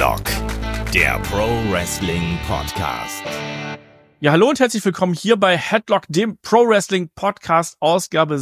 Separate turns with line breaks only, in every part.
Headlock, der Pro Wrestling Podcast.
Ja, hallo und herzlich willkommen hier bei Headlock, dem Pro Wrestling Podcast, Ausgabe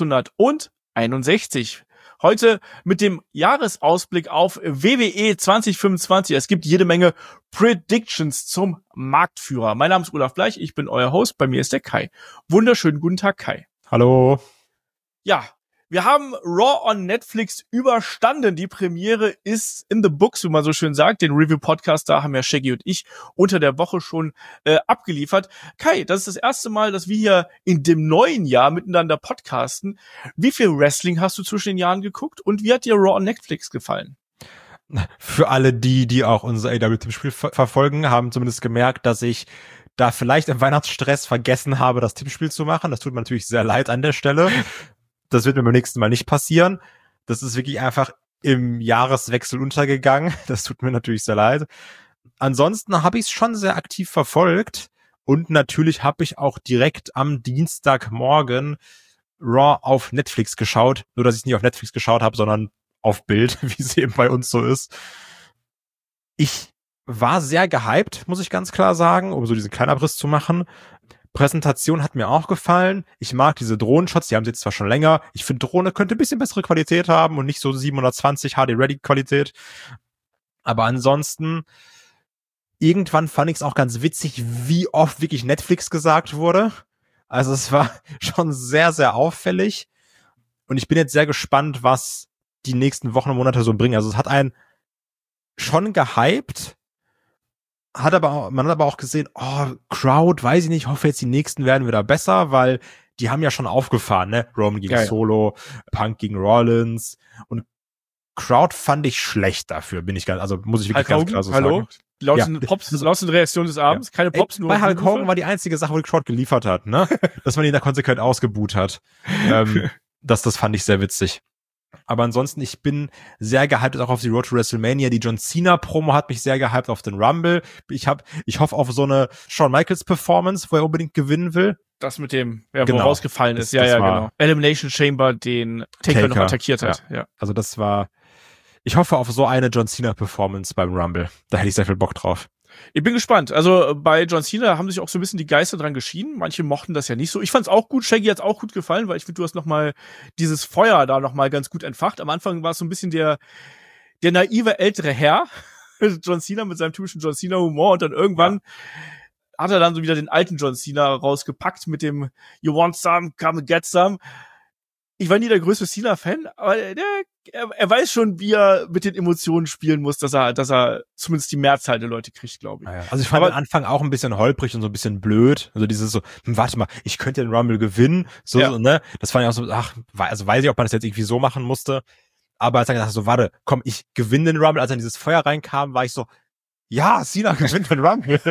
661. Heute mit dem Jahresausblick auf WWE 2025. Es gibt jede Menge Predictions zum Marktführer. Mein Name ist Olaf Bleich, ich bin euer Host, bei mir ist der Kai. Wunderschönen guten Tag, Kai.
Hallo.
Ja, wir haben Raw on Netflix überstanden. Die Premiere ist in the books, wie man so schön sagt. Den Review-Podcast, da haben ja Shaggy und ich unter der Woche schon abgeliefert. Kai, das ist das erste Mal, dass wir hier in dem neuen Jahr miteinander podcasten. Wie viel Wrestling hast du zwischen den Jahren geguckt und wie hat dir Raw on Netflix gefallen?
Für alle die auch unser AEW-Tippspiel verfolgen, haben zumindest gemerkt, dass ich da vielleicht im Weihnachtsstress vergessen habe, das Tippspiel zu machen. Das tut mir natürlich sehr leid an der Stelle. Das wird mir beim nächsten Mal nicht passieren. Das ist wirklich einfach im Jahreswechsel untergegangen. Das tut mir natürlich sehr leid. Ansonsten habe ich es schon sehr aktiv verfolgt. Und natürlich habe ich auch direkt am Dienstagmorgen Raw auf Netflix geschaut. Nur, dass ich es nicht auf Netflix geschaut habe, sondern auf Bild, wie es eben bei uns so ist. Ich war sehr gehypt, muss ich ganz klar sagen, um so diesen kleinen Abriss zu machen. Präsentation hat mir auch gefallen. Ich mag diese Drohnenshots, die haben sie jetzt zwar schon länger. Ich finde, Drohne könnte ein bisschen bessere Qualität haben und nicht so 720 HD-Ready-Qualität. Aber ansonsten, irgendwann fand ich es auch ganz witzig, wie oft wirklich Netflix gesagt wurde. Also es war schon sehr, sehr auffällig. Und ich bin jetzt sehr gespannt, was die nächsten Wochen und Monate so bringen. Also es hat einen schon gehypt. Man hat aber auch gesehen, Crowd, weiß ich nicht, hoffe jetzt die nächsten werden wieder besser, weil die haben ja schon aufgefahren, ne? Roman gegen Solo, Punk gegen Rollins und Crowd fand ich schlecht dafür, muss ich wirklich ganz klar so sagen.
Lautste Reaktion des Abends, keine Pops, nur
bei Hulk Hogan war die einzige Sache, wo die Crowd geliefert hat, ne? Dass man ihn da konsequent ausgebuht hat. Das fand ich sehr witzig. Aber ansonsten, ich bin sehr gehypt auch auf die Road to WrestleMania. Die John Cena Promo hat mich sehr gehypt auf den Rumble. Ich hoffe auf so eine Shawn Michaels Performance, wo er unbedingt gewinnen will.
Das mit dem, wo rausgefallen ist. Genau. Elimination Chamber, den Taker noch attackiert hat. Ja.
Also ich hoffe auf so eine John Cena Performance beim Rumble. Da hätte ich sehr viel Bock drauf.
Ich bin gespannt. Also bei John Cena haben sich auch so ein bisschen die Geister dran geschieden. Manche mochten das ja nicht so. Ich fand's auch gut. Shaggy hat's auch gut gefallen, weil ich finde, du hast nochmal dieses Feuer da nochmal ganz gut entfacht. Am Anfang war es so ein bisschen der naive ältere Herr, John Cena mit seinem typischen John Cena Humor und dann irgendwann hat er dann so wieder den alten John Cena rausgepackt mit dem You want some, come and get some. Ich war nie der größte Cena-Fan, aber er weiß schon, wie er mit den Emotionen spielen muss, dass er zumindest die Mehrzahl der Leute kriegt, glaube ich.
Ja. Also ich fand den Anfang auch ein bisschen holprig und so ein bisschen blöd. Also dieses so, warte mal, ich könnte den Rumble gewinnen. So, ne? Das fand ich auch so, weiß ich, ob man das jetzt irgendwie so machen musste. Aber als er gesagt hat, so, warte, komm, ich gewinne den Rumble. Als er in dieses Feuer reinkam, war ich so, ja, Cena gewinnt den Rumble.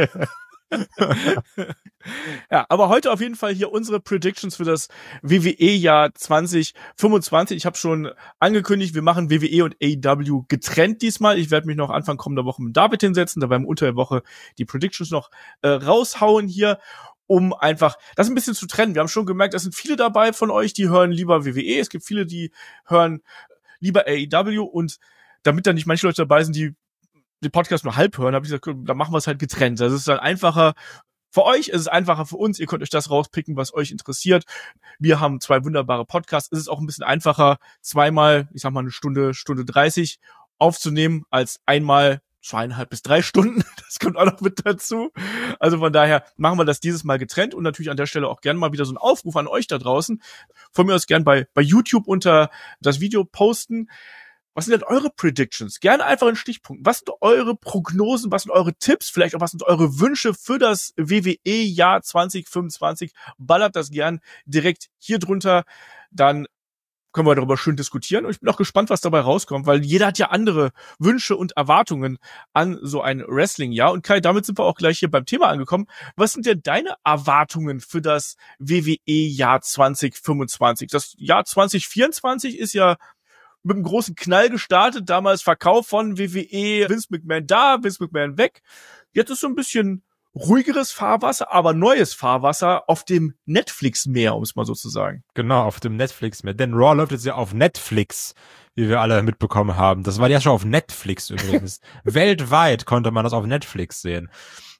Ja, aber heute auf jeden Fall hier unsere Predictions für das WWE-Jahr 2025. Ich habe schon angekündigt, wir machen WWE und AEW getrennt diesmal. Ich werde mich noch Anfang kommender Woche mit David hinsetzen, da werden wir unter der Woche die Predictions noch raushauen hier, um einfach das ein bisschen zu trennen. Wir haben schon gemerkt, es sind viele dabei von euch, die hören lieber WWE. Es gibt viele, die hören lieber AEW und damit da nicht manche Leute dabei sind, die den Podcast nur halb hören, habe ich gesagt, dann machen wir es halt getrennt. Das ist dann einfacher für euch, es ist einfacher für uns. Ihr könnt euch das rauspicken, was euch interessiert. Wir haben 2 wunderbare Podcasts. Es ist auch ein bisschen einfacher, zweimal, ich sag mal, eine Stunde 30 aufzunehmen, als einmal 2,5 bis 3 Stunden. Das kommt auch noch mit dazu. Also von daher machen wir das dieses Mal getrennt und natürlich an der Stelle auch gerne mal wieder so einen Aufruf an euch da draußen. Von mir aus gern bei YouTube unter das Video posten. Was sind denn eure Predictions? Gerne einfach in Stichpunkten. Was sind eure Prognosen? Was sind eure Tipps? Vielleicht auch was sind eure Wünsche für das WWE-Jahr 2025? Ballert das gern direkt hier drunter. Dann können wir darüber schön diskutieren. Und ich bin auch gespannt, was dabei rauskommt, weil jeder hat ja andere Wünsche und Erwartungen an so ein Wrestling-Jahr. Und Kai, damit sind wir auch gleich hier beim Thema angekommen. Was sind denn deine Erwartungen für das WWE-Jahr 2025? Das Jahr 2024 ist ja mit einem großen Knall gestartet, damals Verkauf von WWE, Vince McMahon da, Vince McMahon weg. Jetzt ist so ein bisschen ruhigeres Fahrwasser, aber neues Fahrwasser auf dem Netflix-Meer, um es mal so zu sagen.
Genau, auf dem Netflix-Meer. Denn Raw läuft jetzt ja auf Netflix, wie wir alle mitbekommen haben. Das war ja schon auf Netflix übrigens. Weltweit konnte man das auf Netflix sehen.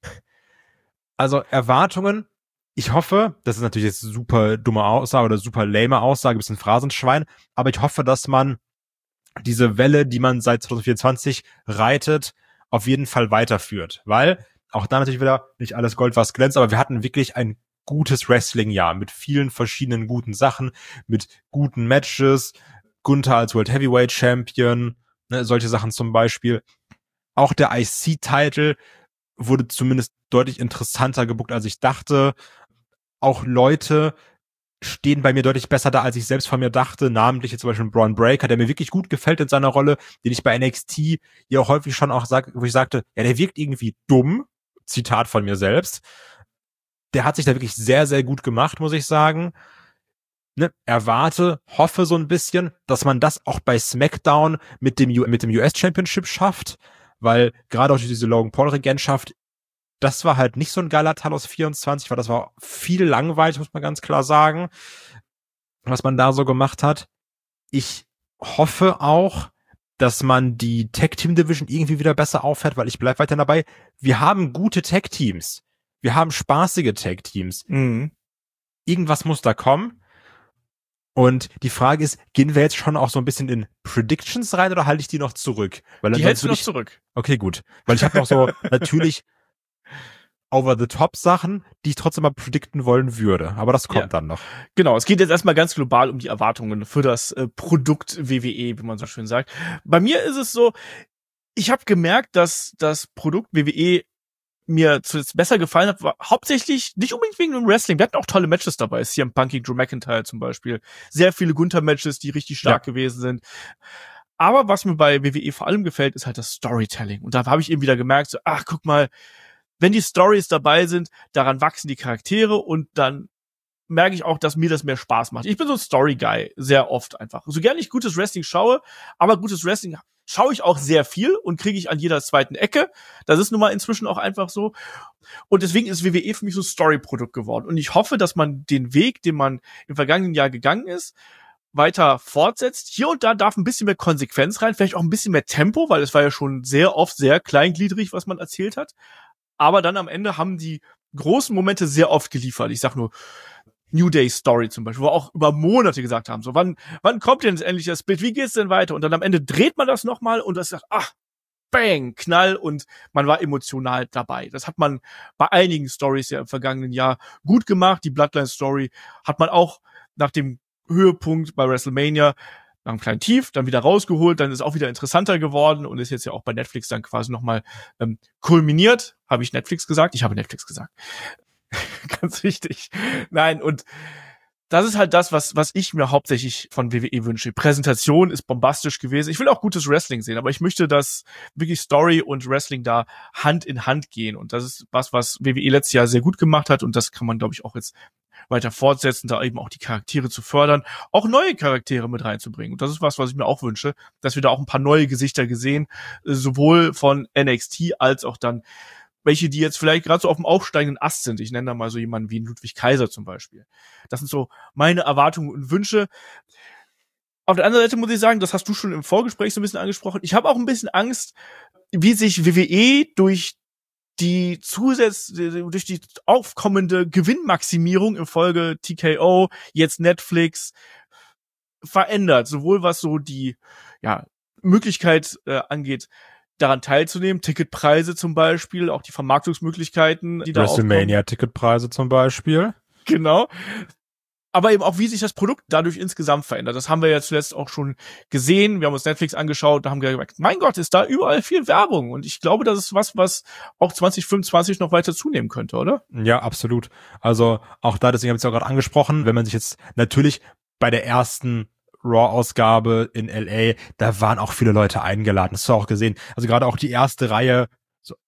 Also Erwartungen, ich hoffe, das ist natürlich jetzt super dumme Aussage oder super lame Aussage, ein bisschen Phrasenschwein, aber ich hoffe, dass man diese Welle, die man seit 2024 reitet, auf jeden Fall weiterführt. Weil auch da natürlich wieder nicht alles Gold, was glänzt, aber wir hatten wirklich ein gutes Wrestling-Jahr mit vielen verschiedenen guten Sachen, mit guten Matches, Gunther als World Heavyweight Champion, ne, solche Sachen zum Beispiel. Auch der IC-Title wurde zumindest deutlich interessanter gebuckt, als ich dachte. Auch Leute stehen bei mir deutlich besser da, als ich selbst von mir dachte, namentlich jetzt zum Beispiel Braun Breaker, der mir wirklich gut gefällt in seiner Rolle, den ich bei NXT ja auch häufig schon auch sage, wo ich sagte, ja, der wirkt irgendwie dumm, Zitat von mir selbst. Der hat sich da wirklich sehr, sehr gut gemacht, muss ich sagen. Ne, hoffe so ein bisschen, dass man das auch bei SmackDown mit dem US Championship schafft, weil gerade auch diese Logan Paul Regentschaft, das war halt nicht so ein geiler Talos 24, weil das war viel langweilig, muss man ganz klar sagen, was man da so gemacht hat. Ich hoffe auch, dass man die Tag Team Division irgendwie wieder besser auffährt, weil ich bleib weiter dabei. Wir haben gute Tag Teams. Wir haben spaßige Tag Teams.
Mhm.
Irgendwas muss da kommen. Und die Frage ist, gehen wir jetzt schon auch so ein bisschen in Predictions rein oder halte ich die noch zurück? Weil
die hältst du noch zurück.
Okay, gut. Weil ich habe noch so natürlich Over-the-Top-Sachen, die ich trotzdem mal predikten wollen würde. Aber das kommt dann noch.
Genau, es geht jetzt erstmal ganz global um die Erwartungen für das Produkt WWE, wie man so schön sagt. Bei mir ist es so, ich habe gemerkt, dass das Produkt WWE mir zuletzt besser gefallen hat, war hauptsächlich nicht unbedingt wegen dem Wrestling. Wir hatten auch tolle Matches dabei. CM Punk gegen Drew McIntyre zum Beispiel. Sehr viele Gunther-Matches, die richtig stark gewesen sind. Aber was mir bei WWE vor allem gefällt, ist halt das Storytelling. Und da habe ich eben wieder gemerkt, so, ach, guck mal, wenn die Stories dabei sind, daran wachsen die Charaktere und dann merke ich auch, dass mir das mehr Spaß macht. Ich bin so ein Story-Guy, sehr oft einfach. So gerne ich gutes Wrestling schaue, aber gutes Wrestling schaue ich auch sehr viel und kriege ich an jeder zweiten Ecke. Das ist nun mal inzwischen auch einfach so. Und deswegen ist WWE für mich so ein Story-Produkt geworden. Und ich hoffe, dass man den Weg, den man im vergangenen Jahr gegangen ist, weiter fortsetzt. Hier und da darf ein bisschen mehr Konsequenz rein, vielleicht auch ein bisschen mehr Tempo, weil es war ja schon sehr oft sehr kleingliedrig, was man erzählt hat. Aber dann am Ende haben die großen Momente sehr oft geliefert. Ich sag nur New Day Story zum Beispiel, wo auch über Monate gesagt haben, so wann kommt denn jetzt endlich das Split, wie geht's denn weiter? Und dann am Ende dreht man das nochmal und das sagt, ach, bang, Knall und man war emotional dabei. Das hat man bei einigen Stories ja im vergangenen Jahr gut gemacht. Die Bloodline Story hat man auch nach dem Höhepunkt bei WrestleMania nach einem kleinen Tief dann wieder rausgeholt, dann ist auch wieder interessanter geworden und ist jetzt ja auch bei Netflix dann quasi nochmal kulminiert. Habe ich Netflix gesagt? Ich habe Netflix gesagt. Ganz wichtig. Nein, und das ist halt das, was ich mir hauptsächlich von WWE wünsche. Präsentation ist bombastisch gewesen. Ich will auch gutes Wrestling sehen, aber ich möchte, dass wirklich Story und Wrestling da Hand in Hand gehen. Und das ist was WWE letztes Jahr sehr gut gemacht hat. Und das kann man, glaube ich, auch jetzt weiter fortsetzen, da eben auch die Charaktere zu fördern, auch neue Charaktere mit reinzubringen. Und das ist was ich mir auch wünsche, dass wir da auch ein paar neue Gesichter gesehen, sowohl von NXT als auch dann welche, die jetzt vielleicht gerade so auf dem aufsteigenden Ast sind. Ich nenne da mal so jemanden wie Ludwig Kaiser zum Beispiel. Das sind so meine Erwartungen und Wünsche. Auf der anderen Seite muss ich sagen, das hast du schon im Vorgespräch so ein bisschen angesprochen, ich habe auch ein bisschen Angst, wie sich WWE durch die aufkommende Gewinnmaximierung in Folge TKO, jetzt Netflix, verändert. Sowohl was so die Möglichkeit angeht, daran teilzunehmen, Ticketpreise zum Beispiel, auch die Vermarktungsmöglichkeiten, die da aufkommen.
WrestleMania-Ticketpreise zum Beispiel.
Genau. Aber eben auch, wie sich das Produkt dadurch insgesamt verändert. Das haben wir ja zuletzt auch schon gesehen. Wir haben uns Netflix angeschaut, da haben wir gemerkt, mein Gott, ist da überall viel Werbung. Und ich glaube, das ist was auch 2025 noch weiter zunehmen könnte, oder?
Ja, absolut. Also auch da, deswegen habe ich es auch gerade angesprochen, wenn man sich jetzt natürlich bei der ersten Raw-Ausgabe in LA, da waren auch viele Leute eingeladen. Das hast du auch gesehen. Also gerade auch die erste Reihe, so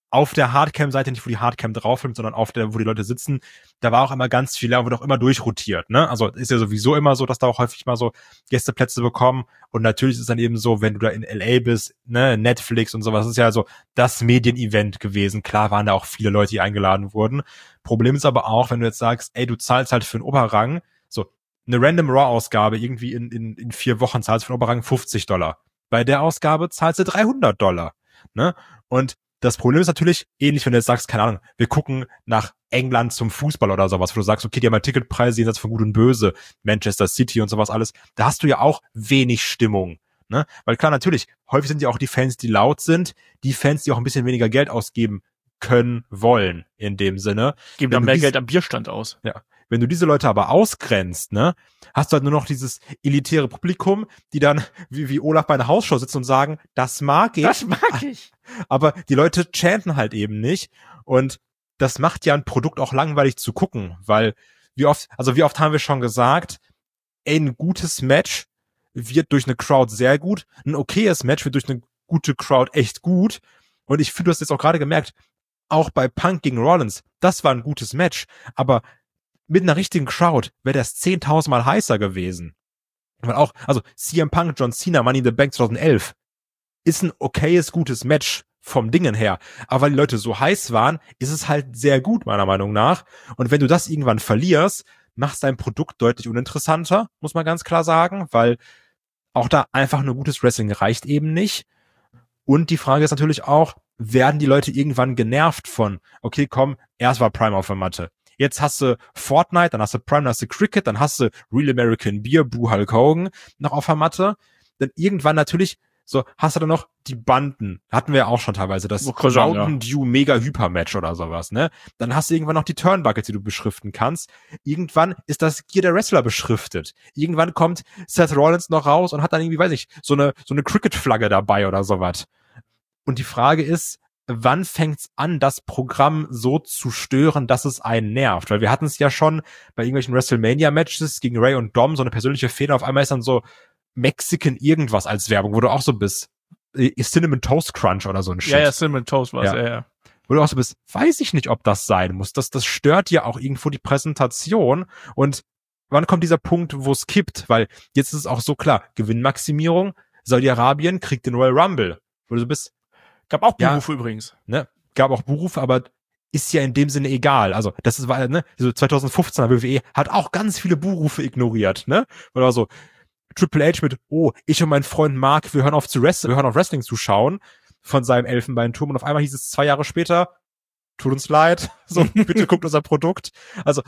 auf der Hardcam-Seite, nicht wo die Hardcam draufnimmt, sondern auf der, wo die Leute sitzen, da war auch immer ganz viel, da wird auch immer durchrotiert, ne? Also ist ja sowieso immer so, dass da auch häufig mal so Gästeplätze bekommen und natürlich ist es dann eben so, wenn du da in LA bist, ne, Netflix und sowas, das ist ja so das Medienevent gewesen. Klar waren da auch viele Leute, die eingeladen wurden. Problem ist aber auch, wenn du jetzt sagst, ey, du zahlst halt für einen Oberrang, so eine Random Raw-Ausgabe irgendwie in 4 Wochen zahlst du für einen Oberrang $50. Bei der Ausgabe zahlst du $300, ne? Und das Problem ist natürlich, ähnlich, wenn du jetzt sagst, keine Ahnung, wir gucken nach England zum Fußball oder sowas, wo du sagst, okay, die haben mal Ticketpreise jenseits von Gut und Böse, Manchester City und sowas alles, da hast du ja auch wenig Stimmung, ne? Weil klar, natürlich, häufig sind ja auch die Fans, die laut sind, die Fans, die auch ein bisschen weniger Geld ausgeben können, wollen, in dem Sinne.
Geben dann mehr Geld am Bierstand aus.
Ja. Wenn du diese Leute aber ausgrenzt, ne, hast du halt nur noch dieses elitäre Publikum, die dann wie Olaf bei einer Hausshow sitzen und sagen, das mag ich.
Das mag ich.
Aber die Leute chanten halt eben nicht. Und das macht ja ein Produkt auch langweilig zu gucken, weil wie oft haben wir schon gesagt, ey, ein gutes Match wird durch eine Crowd sehr gut, ein okayes Match wird durch eine gute Crowd echt gut. Und ich finde, du hast jetzt auch gerade gemerkt, auch bei Punk gegen Rollins, das war ein gutes Match, aber mit einer richtigen Crowd wäre das 10.000 Mal heißer gewesen. Weil auch, also CM Punk, John Cena, Money in the Bank 2011 ist ein okayes, gutes Match vom Dingen her. Aber weil die Leute so heiß waren, ist es halt sehr gut, meiner Meinung nach. Und wenn du das irgendwann verlierst, machst dein Produkt deutlich uninteressanter, muss man ganz klar sagen, weil auch da einfach nur gutes Wrestling reicht eben nicht. Und die Frage ist natürlich auch, werden die Leute irgendwann genervt von, okay, komm, erst war Prime auf der Matte. Jetzt hast du Fortnite, dann hast du Prime, dann hast du Cricket, dann hast du Real American Beer, Boo Hulk Hogan noch auf der Matte. Dann irgendwann natürlich, so hast du dann noch die Banden. Hatten wir ja auch schon teilweise, das Mountain Dew Mega Hyper Match oder sowas, ne? Dann hast du irgendwann noch die Turnbuckets, die du beschriften kannst. Irgendwann ist das Gear der Wrestler beschriftet. Irgendwann kommt Seth Rollins noch raus und hat dann irgendwie, weiß ich, so eine Cricket-Flagge dabei oder sowas. Und die Frage ist, wann fängt's an, das Programm so zu stören, dass es einen nervt? Weil wir hatten es ja schon bei irgendwelchen WrestleMania-Matches gegen Ray und Dom, so eine persönliche Fehler, auf einmal ist dann so Mexican irgendwas als Werbung, wo du auch so bist. Cinnamon Toast Crunch oder so ein Shit.
Ja, Cinnamon Toast war's, ja.
Wo du auch so bist, weiß ich nicht, ob das sein muss. Das stört ja auch irgendwo die Präsentation. Und wann kommt dieser Punkt, wo es kippt? Weil jetzt ist es auch so klar, Gewinnmaximierung, Saudi-Arabien kriegt den Royal Rumble. Wo du so bist,
gab auch Buhrufe übrigens.
Ne? Gab auch Buhrufe, aber ist ja in dem Sinne egal. Also, das war, ne, so 2015er WWE hat auch ganz viele Buhrufe ignoriert, ne? Oder so, Triple H mit, oh, ich und mein Freund Mark, wir hören auf Wrestling zu schauen, von seinem Elfenbeinturm und auf einmal hieß es 2 Jahre später, tut uns leid, so, bitte guckt unser Produkt. Also,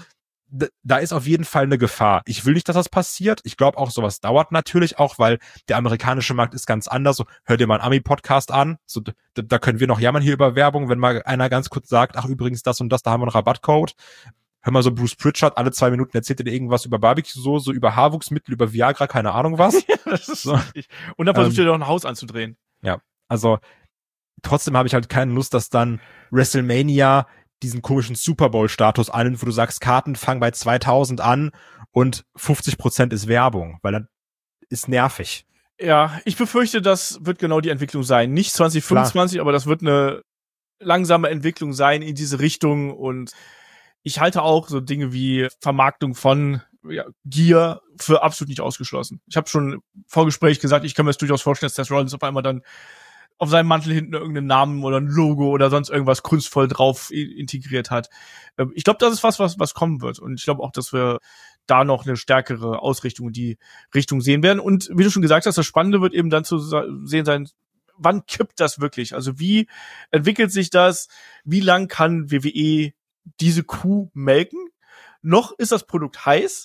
da ist auf jeden Fall eine Gefahr. Ich will nicht, dass das passiert. Ich glaube auch, sowas dauert natürlich auch, weil der amerikanische Markt ist ganz anders. So, hör dir mal einen Ami-Podcast an. So, da können wir noch jammern hier über Werbung, wenn mal einer ganz kurz sagt, ach übrigens das und das, da haben wir einen Rabattcode. Hör mal so Bruce Pritchard, alle 2 Minuten erzählt er dir irgendwas über Barbecue-Soße, über Haarwuchsmittel, über Viagra, keine Ahnung was.
Ja, das ist so. Und dann versucht er doch ein Haus anzudrehen.
Ja, also trotzdem habe ich halt keine Lust, dass dann WrestleMania diesen komischen Super Bowl-Status annimmt, wo du sagst, Karten fangen bei 2000 an und 50% ist Werbung, weil dann ist nervig.
Ja, ich befürchte, das wird genau die Entwicklung sein. Nicht 2025, aber das wird eine langsame Entwicklung sein in diese Richtung und ich halte auch so Dinge wie Vermarktung von Gear für absolut nicht ausgeschlossen. Ich habe schon im Vorgespräch gesagt, ich kann mir das durchaus vorstellen, dass Seth Rollins auf einmal dann auf seinem Mantel hinten irgendeinen Namen oder ein Logo oder sonst irgendwas kunstvoll drauf integriert hat. Ich glaube, das ist was kommen wird. Und ich glaube auch, dass wir da noch eine stärkere Ausrichtung in die Richtung sehen werden. Und wie du schon gesagt hast, das Spannende wird eben dann zu sehen sein, wann kippt das wirklich? Also wie entwickelt sich das? Wie lang kann WWE diese Kuh melken? Noch ist das Produkt heiß.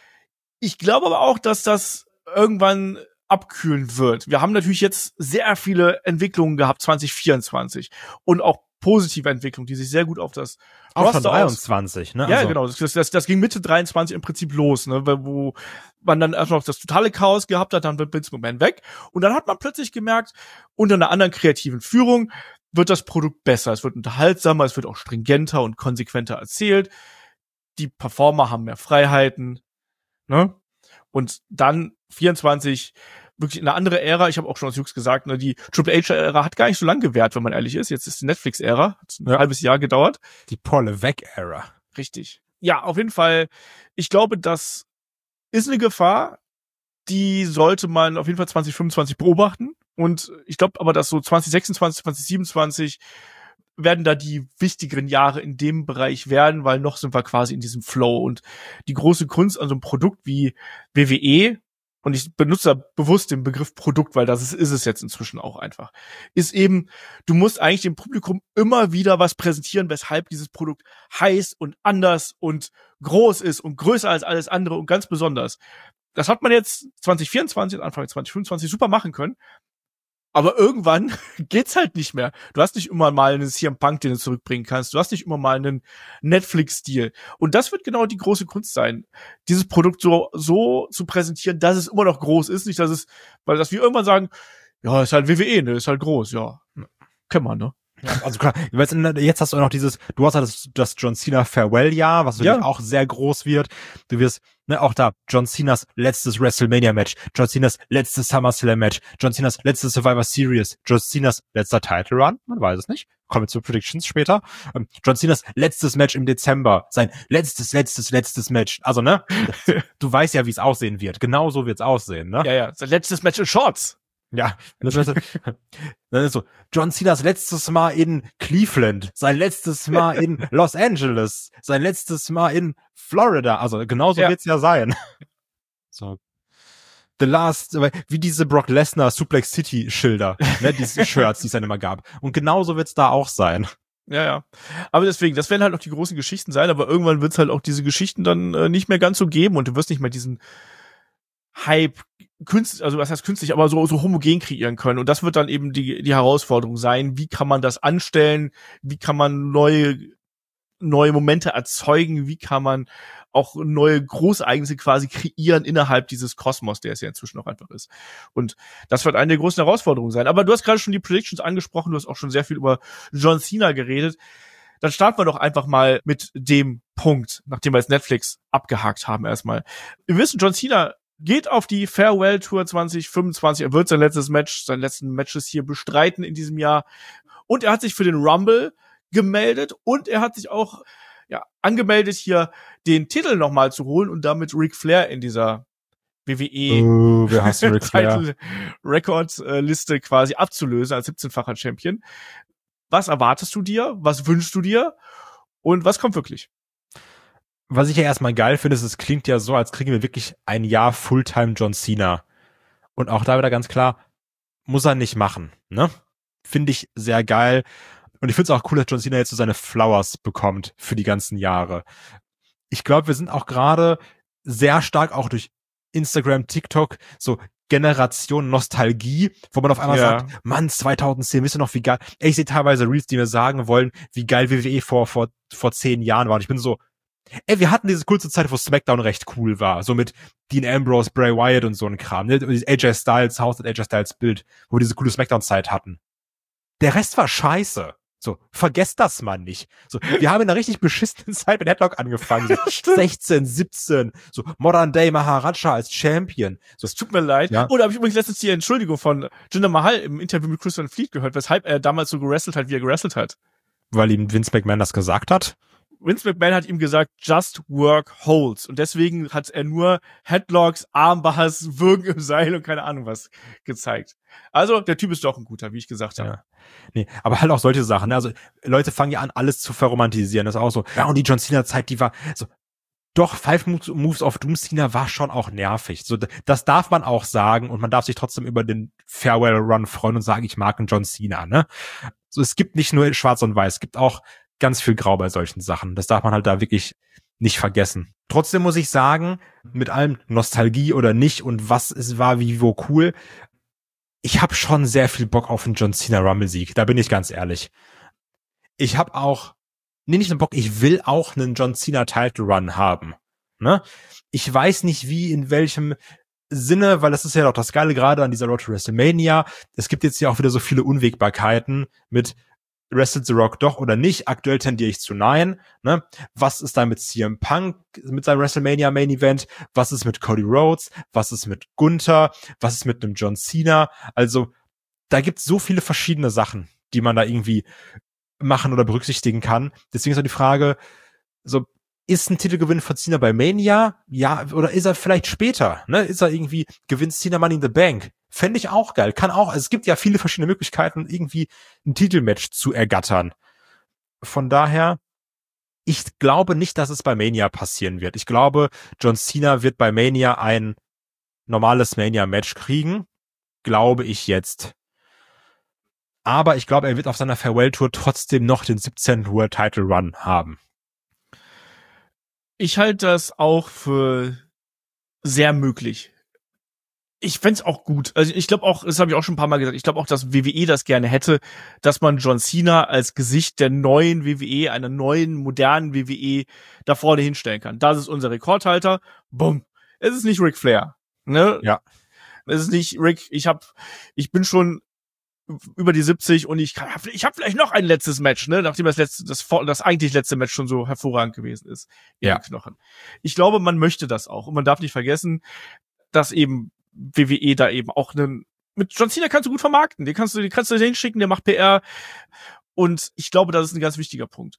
Ich glaube aber auch, dass das irgendwann abkühlen wird. Wir haben natürlich jetzt sehr viele Entwicklungen gehabt 2024 und auch positive Entwicklungen, die sich sehr gut auf das
auch schon 23, ne?
Ja,
also.
genau. Das ging Mitte 23 im Prinzip los, ne? Wo man dann erst noch das totale Chaos gehabt hat, dann wird Vince McMahon weg und dann hat man plötzlich gemerkt, unter einer anderen kreativen Führung wird das Produkt besser. Es wird unterhaltsamer, es wird auch stringenter und konsequenter erzählt. Die Performer haben mehr Freiheiten, ne? Und dann 24 wirklich eine andere Ära. Ich habe auch schon als Jux gesagt, ne, die Triple H-Ära hat gar nicht so lange gewährt, wenn man ehrlich ist. Jetzt ist die Netflix-Ära. Hat ein halbes Jahr gedauert.
Die Paul-Levesque-Ära.
Richtig. Ja, auf jeden Fall. Ich glaube, das ist eine Gefahr, die sollte man auf jeden Fall 2025 beobachten. Und ich glaube aber, dass so 2026, 2027 werden da die wichtigeren Jahre in dem Bereich werden, weil noch sind wir quasi in diesem Flow. Und die große Kunst an so einem Produkt wie WWE, und ich benutze da bewusst den Begriff Produkt, weil das ist es jetzt inzwischen auch einfach, ist eben, du musst eigentlich dem Publikum immer wieder was präsentieren, weshalb dieses Produkt heiß und anders und groß ist und größer als alles andere und ganz besonders. Das hat man jetzt 2024 und Anfang 2025 super machen können. Aber irgendwann geht's halt nicht mehr. Du hast nicht immer mal einen CM Punk, den du zurückbringen kannst. Du hast nicht immer mal einen Netflix-Stil. Und das wird genau die große Kunst sein, dieses Produkt so zu präsentieren, dass es immer noch groß ist. Nicht, weil wir irgendwann sagen, ja, ist halt WWE, ne, ist halt groß, ja. Kennt man, ne?
Ja, also klar, jetzt hast du auch noch du hast halt das John Cena Farewell-Jahr, was natürlich auch sehr groß wird. Du wirst, auch da, John Cenas letztes WrestleMania-Match, John Cenas letztes SummerSlam-Match, John Cenas letztes Survivor Series, John Cenas letzter Title-Run, man weiß es nicht, kommen wir zu Predictions später, John Cenas letztes Match im Dezember, sein letztes Match, also du weißt ja, wie es aussehen wird, genau so wird's aussehen, ne?
Ja, sein letztes Match in Shorts.
Ja, dann ist so, John Cenas letztes Mal in Cleveland, sein letztes Mal in Los Angeles, sein letztes Mal in Florida, also genauso wird's ja sein. So. The Last, wie diese Brock Lesnar Suplex City Schilder, diese Shirts, die es dann immer gab. Und genauso wird's da auch sein.
Ja. Aber deswegen, das werden halt noch die großen Geschichten sein, aber irgendwann wird's halt auch diese Geschichten dann nicht mehr ganz so geben und du wirst nicht mehr diesen Hype künstlich, also was heißt künstlich, aber so homogen kreieren können. Und das wird dann eben die Herausforderung sein. Wie kann man das anstellen? Wie kann man neue Momente erzeugen? Wie kann man auch neue Großereignisse quasi kreieren innerhalb dieses Kosmos, der es ja inzwischen auch einfach ist. Und das wird eine der großen Herausforderungen sein. Aber du hast gerade schon die Predictions angesprochen. Du hast auch schon sehr viel über John Cena geredet. Dann starten wir doch einfach mal mit dem Punkt, nachdem wir jetzt Netflix abgehakt haben erstmal. Wir wissen, John Cena geht auf die Farewell Tour 2025. Er wird seine letzten Matches hier bestreiten in diesem Jahr. Und er hat sich für den Rumble gemeldet und er hat sich auch angemeldet, hier den Titel nochmal zu holen und damit Ric Flair in dieser WWE Rekordliste quasi abzulösen als 17-facher Champion. Was erwartest du dir? Was wünschst du dir? Und was kommt wirklich?
Was ich ja erstmal geil finde, ist, es klingt ja so, als kriegen wir wirklich ein Jahr Fulltime John Cena. Und auch da wieder ganz klar, muss er nicht machen, ne? Finde ich sehr geil. Und ich finde es auch cool, dass John Cena jetzt so seine Flowers bekommt für die ganzen Jahre. Ich glaube, wir sind auch gerade sehr stark auch durch Instagram, TikTok, so Generation Nostalgie, wo man auf einmal sagt, Mann, 2010, wisst ihr noch, wie geil. Ich sehe teilweise Reels, die mir sagen wollen, wie geil WWE vor 10 Jahren war. Und ich bin so, wir hatten diese kurze Zeit, wo SmackDown recht cool war. So mit Dean Ambrose, Bray Wyatt und so ein Kram. Ne? AJ Styles, House und AJ Styles Bild, wo wir diese coole SmackDown-Zeit hatten. Der Rest war scheiße. So, vergesst das mal nicht. So, wir haben in einer richtig beschissenen Zeit mit Headlock angefangen. So 16, 17, so Modern Day Maharaja als Champion. So,
es tut mir leid. Ja. Oh, da habe ich übrigens letztens die Entschuldigung von Jinder Mahal im Interview mit Chris Van Fleet gehört, weshalb er damals so gerestelt hat, wie er gerestelt hat.
Weil ihm Vince McMahon das gesagt hat?
Vince McMahon hat ihm gesagt, just work holds. Und deswegen hat er nur Headlocks, Armbars, Würgen im Seil und keine Ahnung was gezeigt. Also, der Typ ist doch ein guter, wie ich gesagt habe.
Ja. Nee, aber halt auch solche Sachen. Ne? Also, Leute fangen ja an, alles zu verromantisieren. Das ist auch so. Ja, und die John Cena-Zeit, die war so. Doch, 5 Moves of Doom Cena war schon auch nervig. So, das darf man auch sagen. Und man darf sich trotzdem über den Farewell Run freuen und sagen, ich mag einen John Cena, ne? So, es gibt nicht nur schwarz und weiß. Es gibt auch ganz viel Grau bei solchen Sachen. Das darf man halt da wirklich nicht vergessen. Trotzdem muss ich sagen, mit allem Nostalgie oder nicht und was es war, wie, wo cool, ich habe schon sehr viel Bock auf einen John Cena Rumble-Sieg. Da bin ich ganz ehrlich. Ich habe auch, nicht nur Bock, ich will auch einen John Cena Title Run haben. Ne? Ich weiß nicht wie, in welchem Sinne, weil das ist ja doch das Geile gerade an dieser Road to WrestleMania. Es gibt jetzt ja auch wieder so viele Unwägbarkeiten mit wrestelt The Rock doch oder nicht? Aktuell tendiere ich zu nein. Ne? Was ist da mit CM Punk, mit seinem WrestleMania Main Event? Was ist mit Cody Rhodes? Was ist mit Gunther? Was ist mit einem John Cena? Also, da gibt's so viele verschiedene Sachen, die man da irgendwie machen oder berücksichtigen kann. Deswegen ist auch die Frage, so, ist ein Titelgewinn von Cena bei Mania? Ja, oder ist er vielleicht später? Ne? Ist er irgendwie, gewinnt Cena Money in the Bank? Fände ich auch geil. Kann auch, also es gibt ja viele verschiedene Möglichkeiten, irgendwie ein Titelmatch zu ergattern. Von daher, ich glaube nicht, dass es bei Mania passieren wird. Ich glaube, John Cena wird bei Mania ein normales Mania-Match kriegen. Glaube ich jetzt. Aber ich glaube, er wird auf seiner Farewell-Tour trotzdem noch den 17. World Title Run haben.
Ich halte das auch für sehr möglich. Ich fänd's auch gut. Also ich glaube auch, das habe ich auch schon ein paar Mal gesagt, ich glaube auch, dass WWE das gerne hätte, dass man John Cena als Gesicht der neuen WWE, einer neuen, modernen WWE da vorne hinstellen kann. Das ist unser Rekordhalter. Bumm. Es ist nicht Ric Flair. Ne?
Ja.
Es ist nicht Ric, ich bin schon über die 70 und ich habe vielleicht noch ein letztes Match, ne, nachdem das eigentlich letzte Match schon so hervorragend gewesen ist.
Ja.
Knochen. Ich glaube, man möchte das auch und man darf nicht vergessen, dass eben WWE da eben auch mit John Cena kannst du gut vermarkten, den kannst du hinschicken, der macht PR und ich glaube, das ist ein ganz wichtiger Punkt.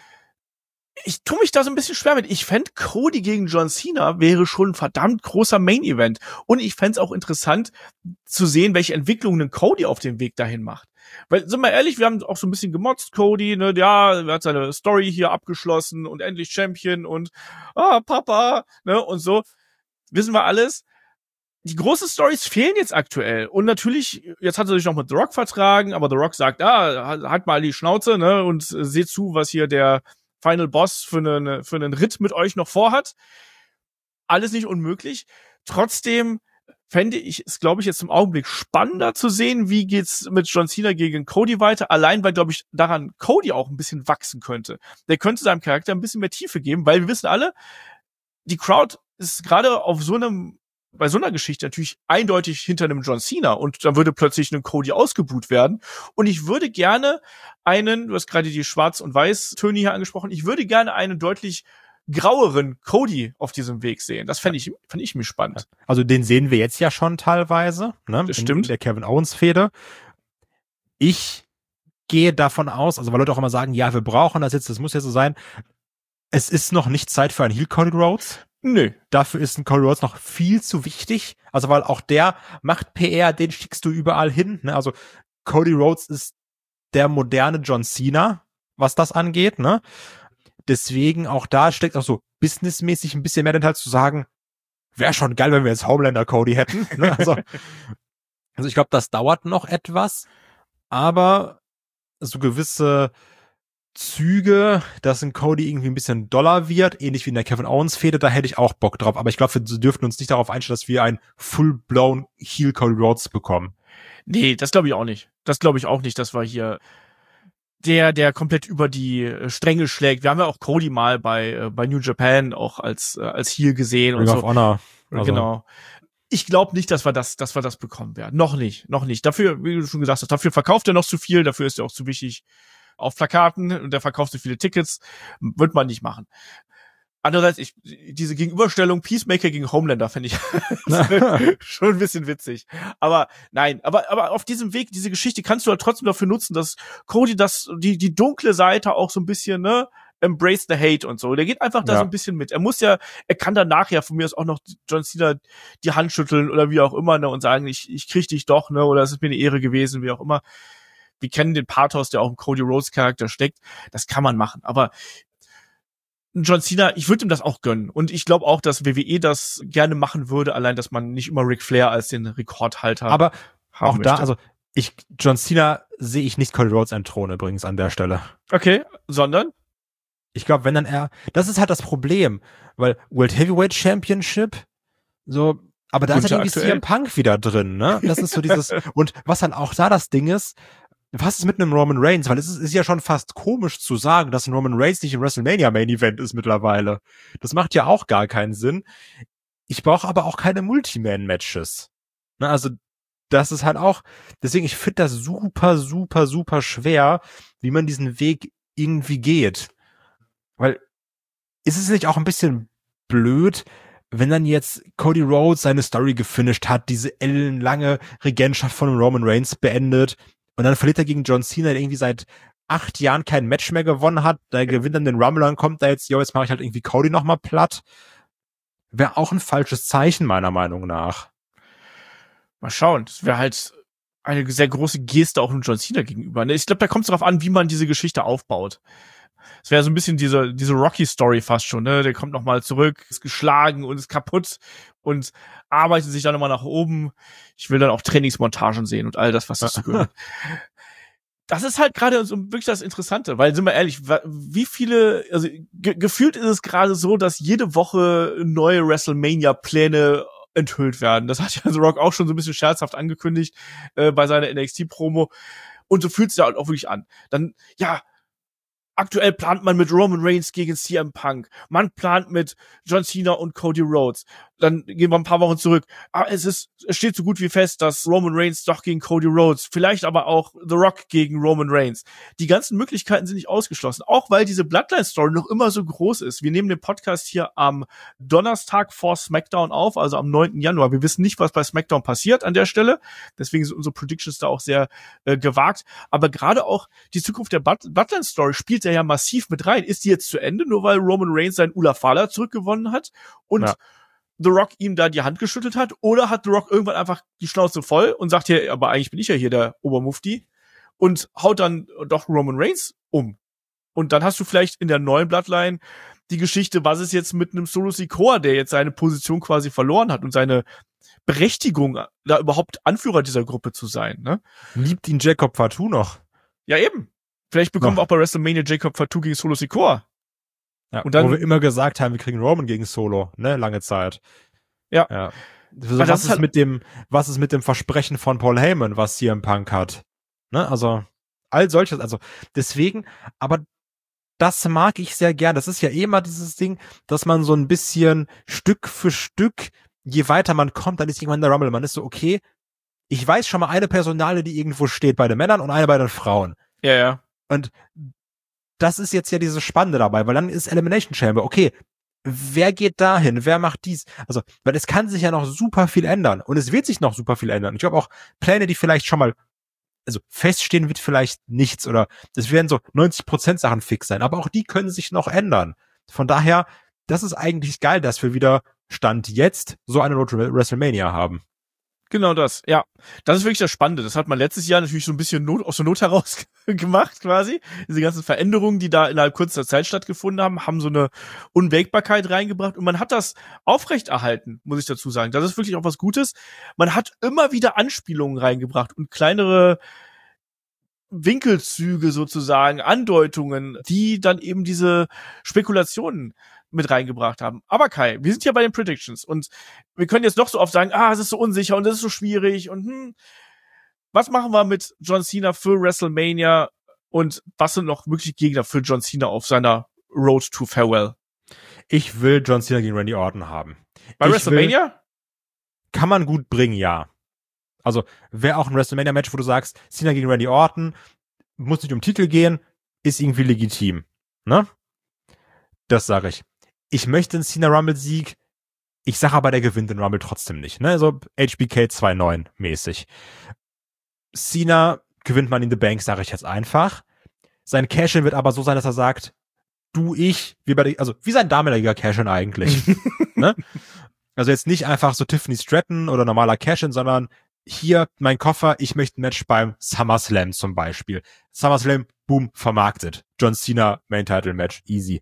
Ich tue mich da so ein bisschen schwer mit. Ich fände, Cody gegen John Cena wäre schon ein verdammt großer Main-Event. Und ich fände es auch interessant zu sehen, welche Entwicklungen ein Cody auf dem Weg dahin macht. Weil, sind wir ehrlich, wir haben auch so ein bisschen gemotzt, Cody, ne, ja, er hat seine Story hier abgeschlossen und endlich Champion und, Papa, ne, und so. Wissen wir alles. Die großen Stories fehlen jetzt aktuell. Und natürlich, jetzt hat er sich noch mit The Rock vertragen, aber The Rock sagt, halt mal die Schnauze, ne, und seht zu, was hier der Final Boss für einen Ritt mit euch noch vorhat. Alles nicht unmöglich. Trotzdem fände ich es, glaube ich, jetzt im Augenblick spannender zu sehen, wie geht's mit John Cena gegen Cody weiter. Allein, weil, glaube ich, daran Cody auch ein bisschen wachsen könnte. Der könnte seinem Charakter ein bisschen mehr Tiefe geben, weil wir wissen alle, die Crowd ist gerade bei so einer Geschichte natürlich eindeutig hinter einem John Cena und dann würde plötzlich ein Cody ausgebuht werden. Und ich würde gerne du hast gerade die Schwarz- und Weiß-Töne hier angesprochen, ich würde gerne einen deutlich graueren Cody auf diesem Weg sehen. Das fand ich mir spannend.
Also den sehen wir jetzt ja schon teilweise, ne?
Das stimmt.
In der Kevin Owens-Fehde. Ich gehe davon aus, also weil Leute auch immer sagen, ja, wir brauchen das jetzt, das muss ja so sein. Es ist noch nicht Zeit für einen Heel Cody Rhodes.
Nö.
Dafür ist ein Cody Rhodes noch viel zu wichtig. Also, weil auch der macht PR, den schickst du überall hin. Ne? Also, Cody Rhodes ist der moderne John Cena, was das angeht. Ne? Deswegen auch da steckt auch so businessmäßig ein bisschen mehr dahinter zu sagen, wäre schon geil, wenn wir jetzt Homelander Cody hätten. Ne? Also ich glaube, das dauert noch etwas. Aber so gewisse Züge, dass ein Cody irgendwie ein bisschen doller wird, ähnlich wie in der Kevin Owens-Fehde, da hätte ich auch Bock drauf. Aber ich glaube, wir dürfen uns nicht darauf einstellen, dass wir einen full-blown Heel Cody Rhodes bekommen.
Nee, das glaube ich auch nicht. Das glaube ich auch nicht, dass wir hier der komplett über die Stränge schlägt. Wir haben ja auch Cody mal bei New Japan auch als Heel gesehen.
Ring
und
of
so.
Honor. Also.
Genau. Ich glaube nicht, dass wir das bekommen werden. Noch nicht. Dafür, wie du schon gesagt hast, dafür verkauft er noch zu viel, dafür ist er auch zu wichtig auf Plakaten und der verkauft so viele Tickets, wird man nicht machen. Andererseits, diese Gegenüberstellung Peacemaker gegen Homelander finde ich schon ein bisschen witzig. Aber nein, aber auf diesem Weg, diese Geschichte kannst du halt trotzdem dafür nutzen, dass Cody die dunkle Seite auch so ein bisschen, ne, embrace the hate und so. Der geht einfach da so ein bisschen mit. Er kann danach ja von mir aus auch noch John Cena die Hand schütteln oder wie auch immer, ne, und sagen, ich krieg dich doch, ne, oder es ist mir eine Ehre gewesen, wie auch immer. Wir kennen den Pathos, der auch im Cody Rhodes Charakter steckt. Das kann man machen. Aber John Cena, ich würde ihm das auch gönnen. Und ich glaube auch, dass WWE das gerne machen würde, allein, dass man nicht immer Ric Flair als den Rekordhalter
aber auch
möchte.
da, also John Cena sehe ich nicht Cody Rhodes entthronen übrigens an der Stelle.
Okay, sondern?
Ich glaube, wenn dann das ist halt das Problem, weil World Heavyweight Championship, so, aber da ist ja irgendwie CM Punk wieder drin, ne? Das ist so dieses, und was dann auch da das Ding ist, was ist mit einem Roman Reigns? Weil es ist ja schon fast komisch zu sagen, dass ein Roman Reigns nicht im WrestleMania Main Event ist mittlerweile. Das macht ja auch gar keinen Sinn. Ich brauche aber auch keine Multiman-Matches. Ne, also das ist halt auch, deswegen, ich finde das super, super, super schwer, wie man diesen Weg irgendwie geht. Weil, ist es nicht auch ein bisschen blöd, wenn dann jetzt Cody Rhodes seine Story gefinisht hat, diese ellenlange Regentschaft von Roman Reigns beendet und dann verliert er gegen John Cena, der irgendwie seit 8 Jahren kein Match mehr gewonnen hat, der gewinnt dann den Rumble, dann kommt da jetzt mache ich halt irgendwie Cody nochmal platt. Wäre auch ein falsches Zeichen, meiner Meinung nach.
Mal schauen, das wäre halt eine sehr große Geste auch dem John Cena gegenüber. Ich glaube, da kommt es darauf an, wie man diese Geschichte aufbaut. Es wäre so ein bisschen diese Rocky-Story fast schon, ne? Der kommt nochmal zurück, ist geschlagen und ist kaputt und arbeitet sich dann nochmal nach oben. Ich will dann auch Trainingsmontagen sehen und all das, was dazu gehört. Das ist halt gerade so wirklich das Interessante, weil, sind wir ehrlich, wie viele, also gefühlt ist es gerade so, dass jede Woche neue WrestleMania-Pläne enthüllt werden. Das hat ja The Rock auch schon so ein bisschen scherzhaft angekündigt bei seiner NXT-Promo. Und so fühlt es ja auch wirklich an. Dann, ja, aktuell plant man mit Roman Reigns gegen CM Punk. Man plant mit John Cena und Cody Rhodes. Dann gehen wir ein paar Wochen zurück. Aber es steht so gut wie fest, dass Roman Reigns doch gegen Cody Rhodes, vielleicht aber auch The Rock gegen Roman Reigns. Die ganzen Möglichkeiten sind nicht ausgeschlossen. Auch weil diese Bloodline-Story noch immer so groß ist. Wir nehmen den Podcast hier am Donnerstag vor SmackDown auf, also am 9. Januar. Wir wissen nicht, was bei SmackDown passiert an der Stelle. Deswegen sind unsere Predictions da auch sehr gewagt. Aber gerade auch die Zukunft der Bloodline-Story spielt ja massiv mit rein. Ist die jetzt zu Ende, nur weil Roman Reigns seinen Ula Fala zurückgewonnen hat und The Rock ihm da die Hand geschüttelt hat? Oder hat The Rock irgendwann einfach die Schnauze voll und sagt hier, aber eigentlich bin ich ja hier der Obermufti und haut dann doch Roman Reigns um? Und dann hast du vielleicht in der neuen Bloodline die Geschichte, was ist jetzt mit einem Solo Sikoa, der jetzt seine Position quasi verloren hat und seine Berechtigung, da überhaupt Anführer dieser Gruppe zu sein, ne?
Liebt ihn Jacob Fatu noch?
Ja, eben. Vielleicht bekommen wir auch bei WrestleMania Jacob Fatu gegen Solo Sikoa.
Ja,
und dann,
wo wir immer gesagt haben, wir kriegen Roman gegen Solo, ne, lange Zeit.
Ja.
Also, was ist mit dem Versprechen von Paul Heyman, was CM Punk hat? Ne, also, all solches, also, deswegen, aber das mag ich sehr gern. Das ist ja immer dieses Ding, dass man so ein bisschen Stück für Stück, je weiter man kommt, dann ist irgendwann der Rumble. Man ist so, okay, ich weiß schon mal eine Personale, die irgendwo steht bei den Männern und eine bei den Frauen.
Ja.
Und das ist jetzt ja dieses Spannende dabei, weil dann ist Elimination Chamber, okay, wer geht dahin, wer macht dies? Also, weil es kann sich ja noch super viel ändern und es wird sich noch super viel ändern. Ich glaube auch Pläne, die vielleicht schon mal, also feststehen wird vielleicht nichts oder es werden so 90% Sachen fix sein, aber auch die können sich noch ändern. Von daher, das ist eigentlich geil, dass wir wieder Stand jetzt so eine Road to WrestleMania haben.
Genau das, ja. Das ist wirklich das Spannende. Das hat man letztes Jahr natürlich so ein bisschen aus der Not heraus gemacht, quasi. Diese ganzen Veränderungen, die da innerhalb kurzer Zeit stattgefunden haben so eine Unwägbarkeit reingebracht. Und man hat das aufrechterhalten, muss ich dazu sagen. Das ist wirklich auch was Gutes. Man hat immer wieder Anspielungen reingebracht und kleinere Winkelzüge sozusagen, Andeutungen, die dann eben diese Spekulationen mit reingebracht haben. Aber Kai, wir sind ja bei den Predictions und wir können jetzt noch so oft sagen, es ist so unsicher und es ist so schwierig und was machen wir mit John Cena für WrestleMania und was sind noch wirklich Gegner für John Cena auf seiner Road to Farewell?
Ich will John Cena gegen Randy Orton haben.
Bei WrestleMania?
Kann man gut bringen, ja. Also, wäre auch ein WrestleMania-Match, wo du sagst, Cena gegen Randy Orton, muss nicht um Titel gehen, ist irgendwie legitim, ne? Das sage ich. Ich möchte einen Cena-Rumble-Sieg, ich sage aber, der gewinnt den Rumble trotzdem nicht, ne? So HBK 2.9 mäßig. Cena gewinnt man in the Bank, sage ich jetzt einfach. Sein Cash-In wird aber so sein, dass er sagt, wie sein damaliger Cash-In eigentlich. Ne? Also jetzt nicht einfach so Tiffany Stratton oder normaler Cash-In, sondern hier mein Koffer, ich möchte ein Match beim SummerSlam zum Beispiel. SummerSlam, boom, vermarktet. John Cena, Main-Title-Match, easy.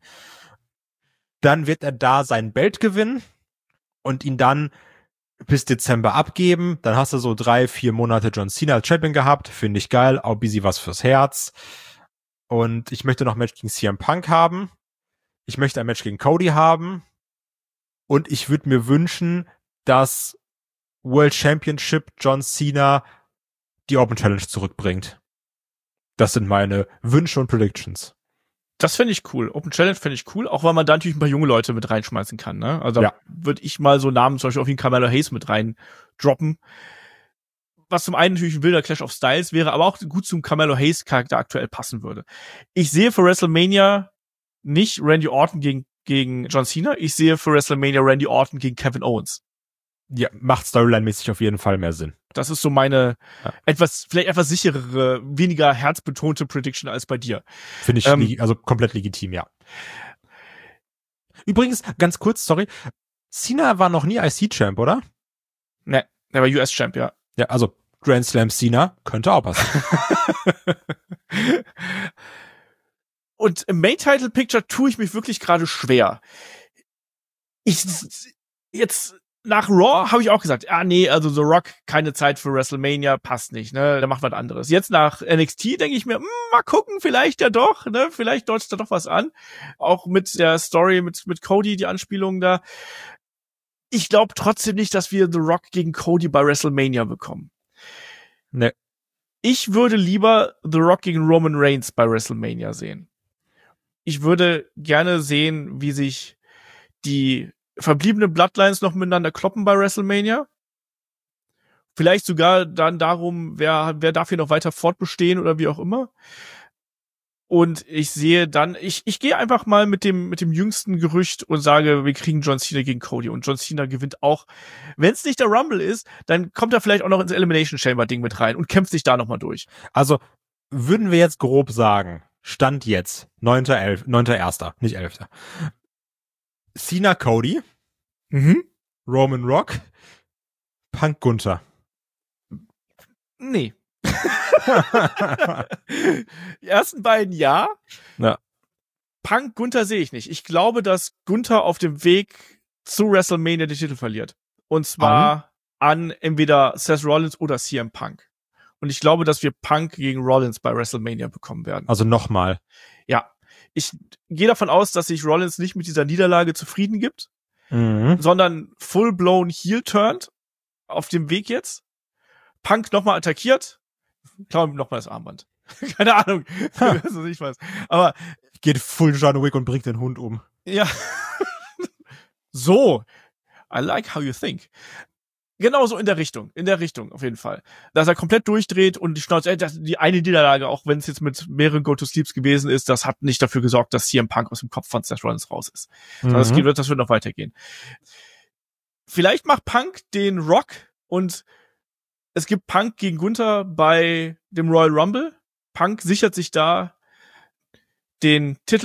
Dann wird er da sein Belt gewinnen und ihn dann bis Dezember abgeben. Dann hast du so 3-4 Monate John Cena als Champion gehabt. Finde ich geil. Auch busy was fürs Herz. Und ich möchte noch ein Match gegen CM Punk haben. Ich möchte ein Match gegen Cody haben. Und ich würde mir wünschen, dass World Championship John Cena die Open Challenge zurückbringt. Das sind meine Wünsche und Predictions.
Das fände ich cool. Open Challenge fände ich cool, auch weil man da natürlich ein paar junge Leute mit reinschmeißen kann, ne? Also da würde ich mal so Namen zum Beispiel auf wie Carmelo Hayes mit rein droppen. was zum einen natürlich ein wilder Clash of Styles wäre, aber auch gut zum Carmelo Hayes Charakter aktuell passen würde. Ich sehe für WrestleMania nicht Randy Orton gegen John Cena. Ich sehe für WrestleMania Randy Orton gegen Kevin Owens.
Ja, macht Storyline-mäßig auf jeden Fall mehr Sinn.
Das ist so meine vielleicht etwas sicherere, weniger herzbetonte Prediction als bei dir.
Finde ich also komplett legitim, ja. Übrigens, ganz kurz, sorry, Cena war noch nie IC-Champ, oder?
Ne, der war US-Champ, ja.
Ja, also Grand Slam Cena könnte auch passen.
Und im Main-Title-Picture tue ich mich wirklich gerade schwer. Jetzt nach Raw habe ich auch gesagt, nee, also The Rock, keine Zeit für WrestleMania, passt nicht, ne, da macht was anderes. Jetzt nach NXT denke ich mir, mal gucken, vielleicht ja doch, ne, vielleicht deutet da doch was an. Auch mit der Story mit Cody, die Anspielungen da. Ich glaube trotzdem nicht, dass wir The Rock gegen Cody bei WrestleMania bekommen.
Ne.
Ich würde lieber The Rock gegen Roman Reigns bei WrestleMania sehen. Ich würde gerne sehen, wie sich die verbliebenen Bloodlines noch miteinander kloppen bei WrestleMania. Vielleicht sogar dann darum, wer darf hier noch weiter fortbestehen oder wie auch immer. Und ich sehe dann, ich gehe einfach mal mit dem jüngsten Gerücht und sage, wir kriegen John Cena gegen Cody und John Cena gewinnt auch. Wenn es nicht der Rumble ist, dann kommt er vielleicht auch noch ins Elimination Chamber Ding mit rein und kämpft sich da nochmal durch.
Also, würden wir jetzt grob sagen, Stand jetzt, 9.1., nicht 11. Cena Cody, Roman Rock, Punk Gunther.
Nee. Die ersten beiden ja. Punk Gunther sehe ich nicht. Ich glaube, dass Gunther auf dem Weg zu WrestleMania den Titel verliert. Und zwar an entweder Seth Rollins oder CM Punk. Und ich glaube, dass wir Punk gegen Rollins bei WrestleMania bekommen werden.
Also nochmal.
Ja. Ich gehe davon aus, dass sich Rollins nicht mit dieser Niederlage zufrieden gibt, sondern full-blown heel turned auf dem Weg jetzt. Punk nochmal attackiert, klar nochmal das Armband. Keine Ahnung, also ich weiß. Aber
geht full John Wick und bringt den Hund um.
Ja. So. I like how you think. Genauso in der Richtung, auf jeden Fall. Dass er komplett durchdreht und die Schnauze, die eine Niederlage, auch wenn es jetzt mit mehreren Go-to-Sleeps gewesen ist, das hat nicht dafür gesorgt, dass CM Punk aus dem Kopf von Seth Rollins raus ist. Das wird noch weitergehen. Vielleicht macht Punk den Rock und es gibt Punk gegen Gunther bei dem Royal Rumble. Punk sichert sich da den die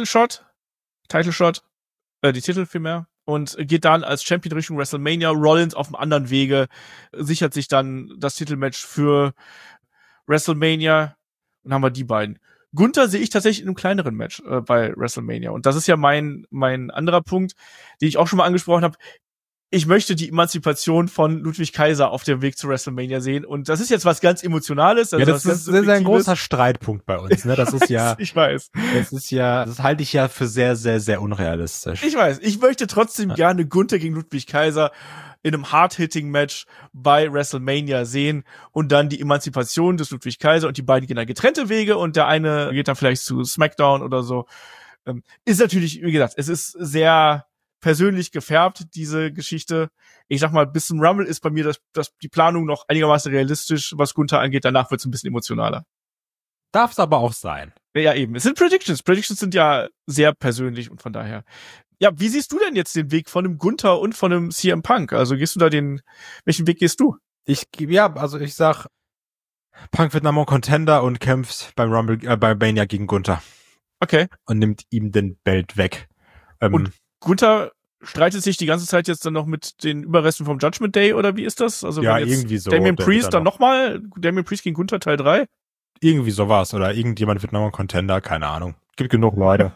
Titel vielmehr. Und geht dann als Champion Richtung WrestleMania. Rollins auf einem anderen Wege sichert sich dann das Titelmatch für WrestleMania. Und haben wir die beiden. Gunther sehe ich tatsächlich in einem kleineren Match bei WrestleMania. Und das ist ja mein anderer Punkt, den ich auch schon mal angesprochen habe. Ich möchte die Emanzipation von Ludwig Kaiser auf dem Weg zu WrestleMania sehen. Und das ist jetzt was ganz Emotionales. Also
das ist ein großer Streitpunkt bei uns, ne? Das ist ja.
Ich weiß.
Das halte ich ja für sehr, sehr, sehr unrealistisch.
Ich weiß. Ich möchte trotzdem gerne Gunther gegen Ludwig Kaiser in einem Hard-Hitting-Match bei WrestleMania sehen und dann die Emanzipation des Ludwig Kaiser und die beiden gehen dann getrennte Wege und der eine geht dann vielleicht zu SmackDown oder so. Ist natürlich, wie gesagt, es ist sehr persönlich gefärbt, diese Geschichte. Ich sag mal, bis zum Rumble ist bei mir die Planung noch einigermaßen realistisch, was Gunther angeht. Danach wird es ein bisschen emotionaler.
Darf es aber auch sein.
Ja, eben. Es sind Predictions. Predictions sind ja sehr persönlich und von daher. Ja, wie siehst du denn jetzt den Weg von einem Gunther und von einem CM Punk? Also gehst du da welchen Weg gehst du?
Ich sag, Punk wird Number One Contender und kämpft beim Rumble, bei Mania gegen Gunther.
Okay.
Und nimmt ihm den Belt weg.
Und Gunther streitet sich die ganze Zeit jetzt dann noch mit den Überresten vom Judgment Day oder wie ist das? Also
ja,
wenn jetzt
irgendwie so.
Damian Priest dann nochmal, Damian Priest gegen Gunther Teil 3?
Irgendwie sowas oder irgendjemand wird nochmal ein Contender, keine Ahnung. Gibt genug Leute.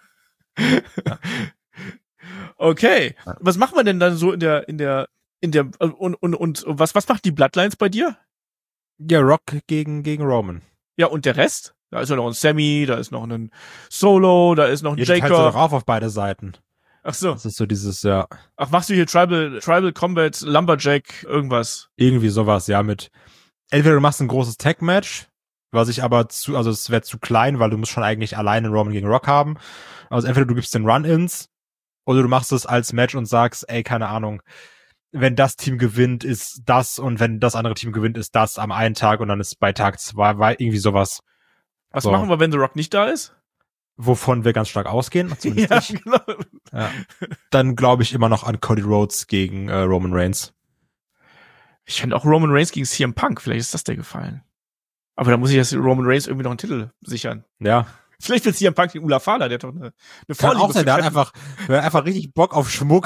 Ja. Okay. Was machen wir denn dann so in der und was macht die Bloodlines bei dir?
Ja, Rock gegen Roman.
Ja, und der Rest? Da ist ja noch ein Sammy, da ist noch ein Solo, da ist noch ein Jacob.
Teilst du doch auf beide Seiten.
Ach so.
Das ist so dieses, ja.
Ach, machst du hier Tribal Combat, Lumberjack, irgendwas?
Irgendwie sowas, ja, entweder du machst ein großes Tag-Match, was ich aber es wäre zu klein, weil du musst schon eigentlich alleine Roman gegen Rock haben. Also entweder du gibst den Run-Ins, oder du machst es als Match und sagst, ey, keine Ahnung, wenn das Team gewinnt, ist das und wenn das andere Team gewinnt, ist das am einen Tag und dann ist bei Tag 2 war irgendwie sowas.
Was machen wir, wenn The Rock nicht da ist?
Wovon wir ganz stark ausgehen.
Ja, genau.
Ja. Dann glaube ich immer noch an Cody Rhodes gegen Roman Reigns.
Ich fände auch Roman Reigns gegen CM Punk. Vielleicht ist das der gefallen. Aber da muss ich jetzt Roman Reigns irgendwie noch einen Titel sichern.
Ja.
Vielleicht will CM Punk gegen Ula Fala, der hat doch eine
Kann auch sein, der hat einfach richtig Bock auf Schmuck.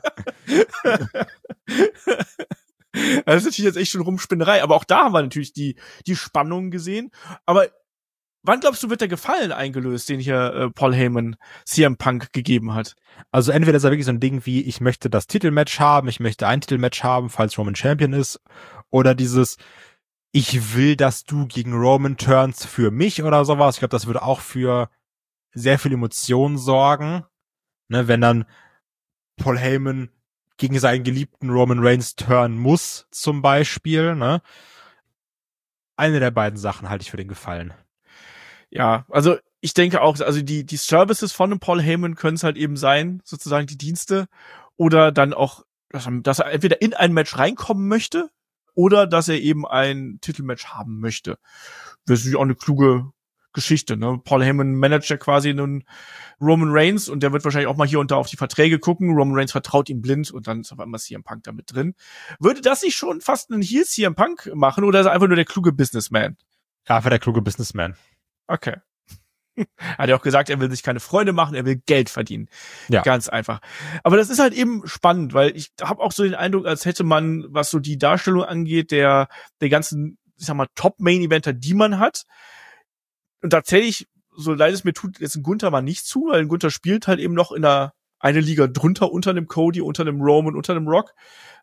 Das ist natürlich jetzt echt schon Rumspinnerei. Aber auch da haben wir natürlich die Spannung gesehen. Aber wann glaubst du, wird der Gefallen eingelöst, den hier Paul Heyman CM Punk gegeben hat?
Also entweder ist er wirklich so ein Ding wie, ich möchte das Titelmatch haben, ich möchte ein Titelmatch haben, falls Roman Champion ist, oder dieses, ich will, dass du gegen Roman turnst für mich oder sowas. Ich glaube, das würde auch für sehr viel Emotionen sorgen, ne, wenn dann Paul Heyman gegen seinen geliebten Roman Reigns turnen muss, zum Beispiel, ne. Eine der beiden Sachen halte ich für den Gefallen. Ja,
also ich denke auch, also die Services von dem Paul Heyman können es halt eben sein, sozusagen die Dienste, oder dann auch, dass er entweder in ein Match reinkommen möchte oder dass er eben ein Titelmatch haben möchte. Das ist natürlich auch eine kluge Geschichte, ne? Paul Heyman managt ja quasi einen Roman Reigns und der wird wahrscheinlich auch mal hier und da auf die Verträge gucken. Roman Reigns vertraut ihm blind und dann ist auf einmal CM Punk da mit drin. Würde das nicht schon fast einen Heel CM Punk machen oder ist er einfach nur der kluge Businessman?
Ja, einfach der kluge Businessman.
Okay. Hat er auch gesagt, er will sich keine Freunde machen, er will Geld verdienen. Ja. Ganz einfach. Aber das ist halt eben spannend, weil ich habe auch so den Eindruck, als hätte man, was so die Darstellung angeht, der ganzen, ich sag mal, Top-Main-Eventer, die man hat. Und tatsächlich, so leid es mir tut, jetzt ein Gunther mal nicht zu, weil ein Gunther spielt halt eben noch in eine Liga drunter, unter einem Cody, unter einem Roman, unter einem Rock.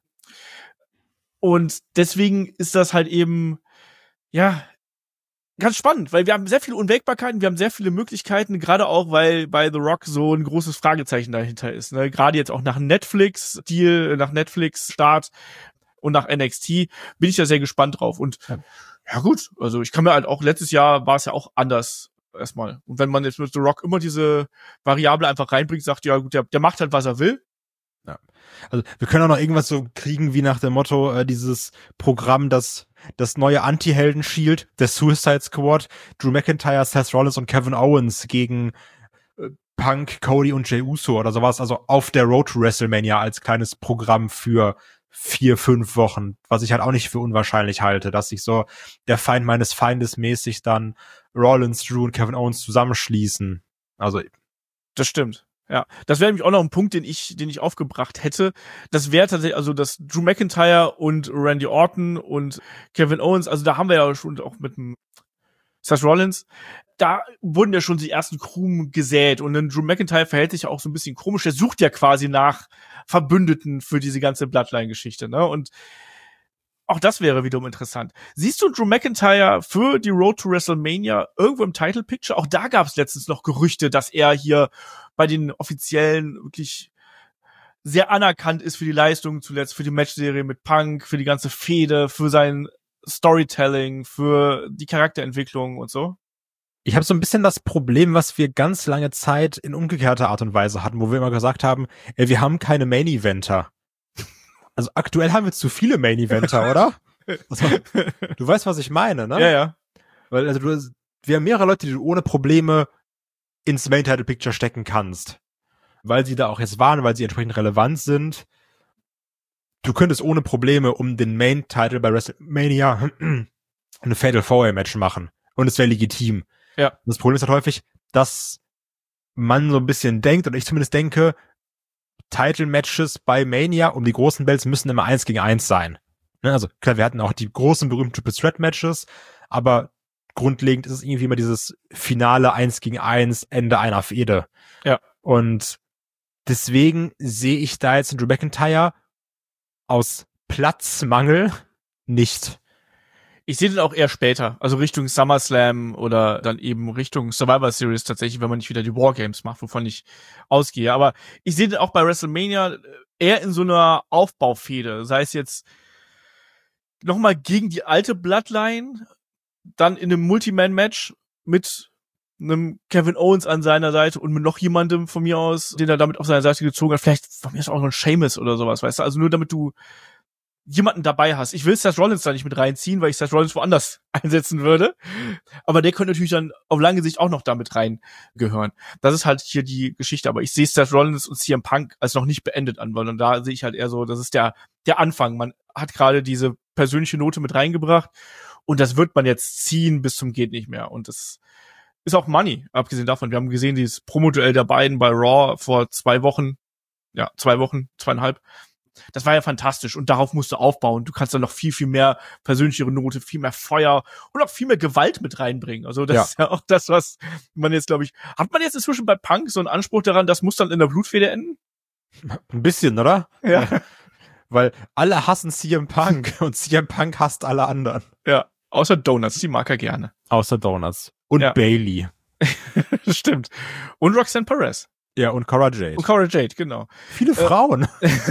Und deswegen ist das halt eben, ja, ganz spannend, weil wir haben sehr viele Unwägbarkeiten, wir haben sehr viele Möglichkeiten, gerade auch, weil bei The Rock so ein großes Fragezeichen dahinter ist. Ne? Gerade jetzt auch nach Netflix-Deal, nach Netflix-Start und nach NXT bin ich da sehr gespannt drauf. Und ja gut, also ich kann mir halt auch, letztes Jahr war es ja auch anders erstmal. Und wenn man jetzt mit The Rock immer diese Variable einfach reinbringt, sagt, ja gut, der macht halt, was er will.
Ja. Also wir können auch noch irgendwas so kriegen wie nach dem Motto, dieses Programm, das neue Anti-Helden-Shield, der Suicide Squad, Drew McIntyre, Seth Rollins und Kevin Owens gegen Punk, Cody und Jey Uso oder sowas, also auf der Road to WrestleMania als kleines Programm für 4-5 Wochen, was ich halt auch nicht für unwahrscheinlich halte, dass sich so der Feind meines Feindes mäßig dann Rollins, Drew und Kevin Owens zusammenschließen. Also
das stimmt. Ja, das wäre nämlich auch noch ein Punkt, den ich aufgebracht hätte. Das wäre tatsächlich, also das Drew McIntyre und Randy Orton und Kevin Owens, also da haben wir ja schon auch mit dem Seth Rollins, da wurden ja schon die ersten Krumen gesät und dann Drew McIntyre verhält sich ja auch so ein bisschen komisch, der sucht ja quasi nach Verbündeten für diese ganze Bloodline-Geschichte, ne? Und auch das wäre wiederum interessant. Siehst du Drew McIntyre für die Road to WrestleMania irgendwo im Title Picture? Auch da gab es letztens noch Gerüchte, dass er hier bei den Offiziellen wirklich sehr anerkannt ist für die Leistung zuletzt, für die Matchserie mit Punk, für die ganze Fehde, für sein Storytelling, für die Charakterentwicklung und so.
Ich habe so ein bisschen das Problem, was wir ganz lange Zeit in umgekehrter Art und Weise hatten, wo wir immer gesagt haben, wir haben keine Main-Eventer. Also aktuell haben wir zu viele Main-Eventer, oder? Also, du weißt, was ich meine, ne?
Ja, ja.
Weil also wir haben mehrere Leute, die du ohne Probleme ins Main-Title-Picture stecken kannst. Weil sie da auch jetzt waren, weil sie entsprechend relevant sind. Du könntest ohne Probleme um den Main-Title bei WrestleMania eine Fatal 4-Way-Match machen. Und es wäre legitim.
Ja.
Und das Problem ist halt häufig, dass man so ein bisschen denkt, und ich zumindest denke, Title-Matches bei Mania um die großen Belts müssen immer 1-gegen-1 sein. Ne? Also klar, wir hatten auch die großen, berühmten Triple-Threat-Matches, aber grundlegend ist es irgendwie immer dieses finale 1-gegen-1 Ende einer Fehde.
Ja.
Und deswegen sehe ich da jetzt in Drew McIntyre aus Platzmangel nicht.
Ich sehe den auch eher später, also Richtung SummerSlam oder dann eben Richtung Survivor Series tatsächlich, wenn man nicht wieder die Wargames macht, wovon ich ausgehe. Aber ich sehe den auch bei WrestleMania eher in so einer Aufbaufehde, sei es jetzt nochmal gegen die alte Bloodline, dann in einem Multi-Man-Match mit einem Kevin Owens an seiner Seite und mit noch jemandem von mir aus, den er damit auf seine Seite gezogen hat. Vielleicht von mir ist auch noch ein Sheamus oder sowas, weißt du? Also nur damit du jemanden dabei hast. Ich will Seth Rollins da nicht mit reinziehen, weil ich Seth Rollins woanders einsetzen würde. Aber der könnte natürlich dann auf lange Sicht auch noch damit reingehören. Das ist halt hier die Geschichte. Aber ich sehe Seth Rollins und CM Punk als noch nicht beendet an, weil da sehe ich halt eher so, das ist der Anfang. Man hat gerade diese persönliche Note mit reingebracht und das wird man jetzt ziehen bis zum geht nicht mehr. Und das ist auch Money, abgesehen davon. Wir haben gesehen, dieses Promoduell der beiden bei Raw vor 2 Wochen. Ja, 2 Wochen, 2,5. Das war ja fantastisch und darauf musst du aufbauen. Du kannst dann noch viel, viel mehr persönlichere Note, viel mehr Feuer und auch viel mehr Gewalt mit reinbringen. Also das ist ja auch das, was man jetzt, glaube ich, hat man jetzt inzwischen bei Punk so einen Anspruch daran, das muss dann in der Blutfede enden?
Ein bisschen, oder?
Ja.
Weil alle hassen CM Punk und CM Punk hasst alle anderen.
Ja, außer Donuts, die mag er gerne.
Außer Donuts. Und Bailey.
Das stimmt. Und Roxanne Perez.
Ja, und Cora Jade.
Und Cora Jade, genau.
Viele Frauen.
Jetzt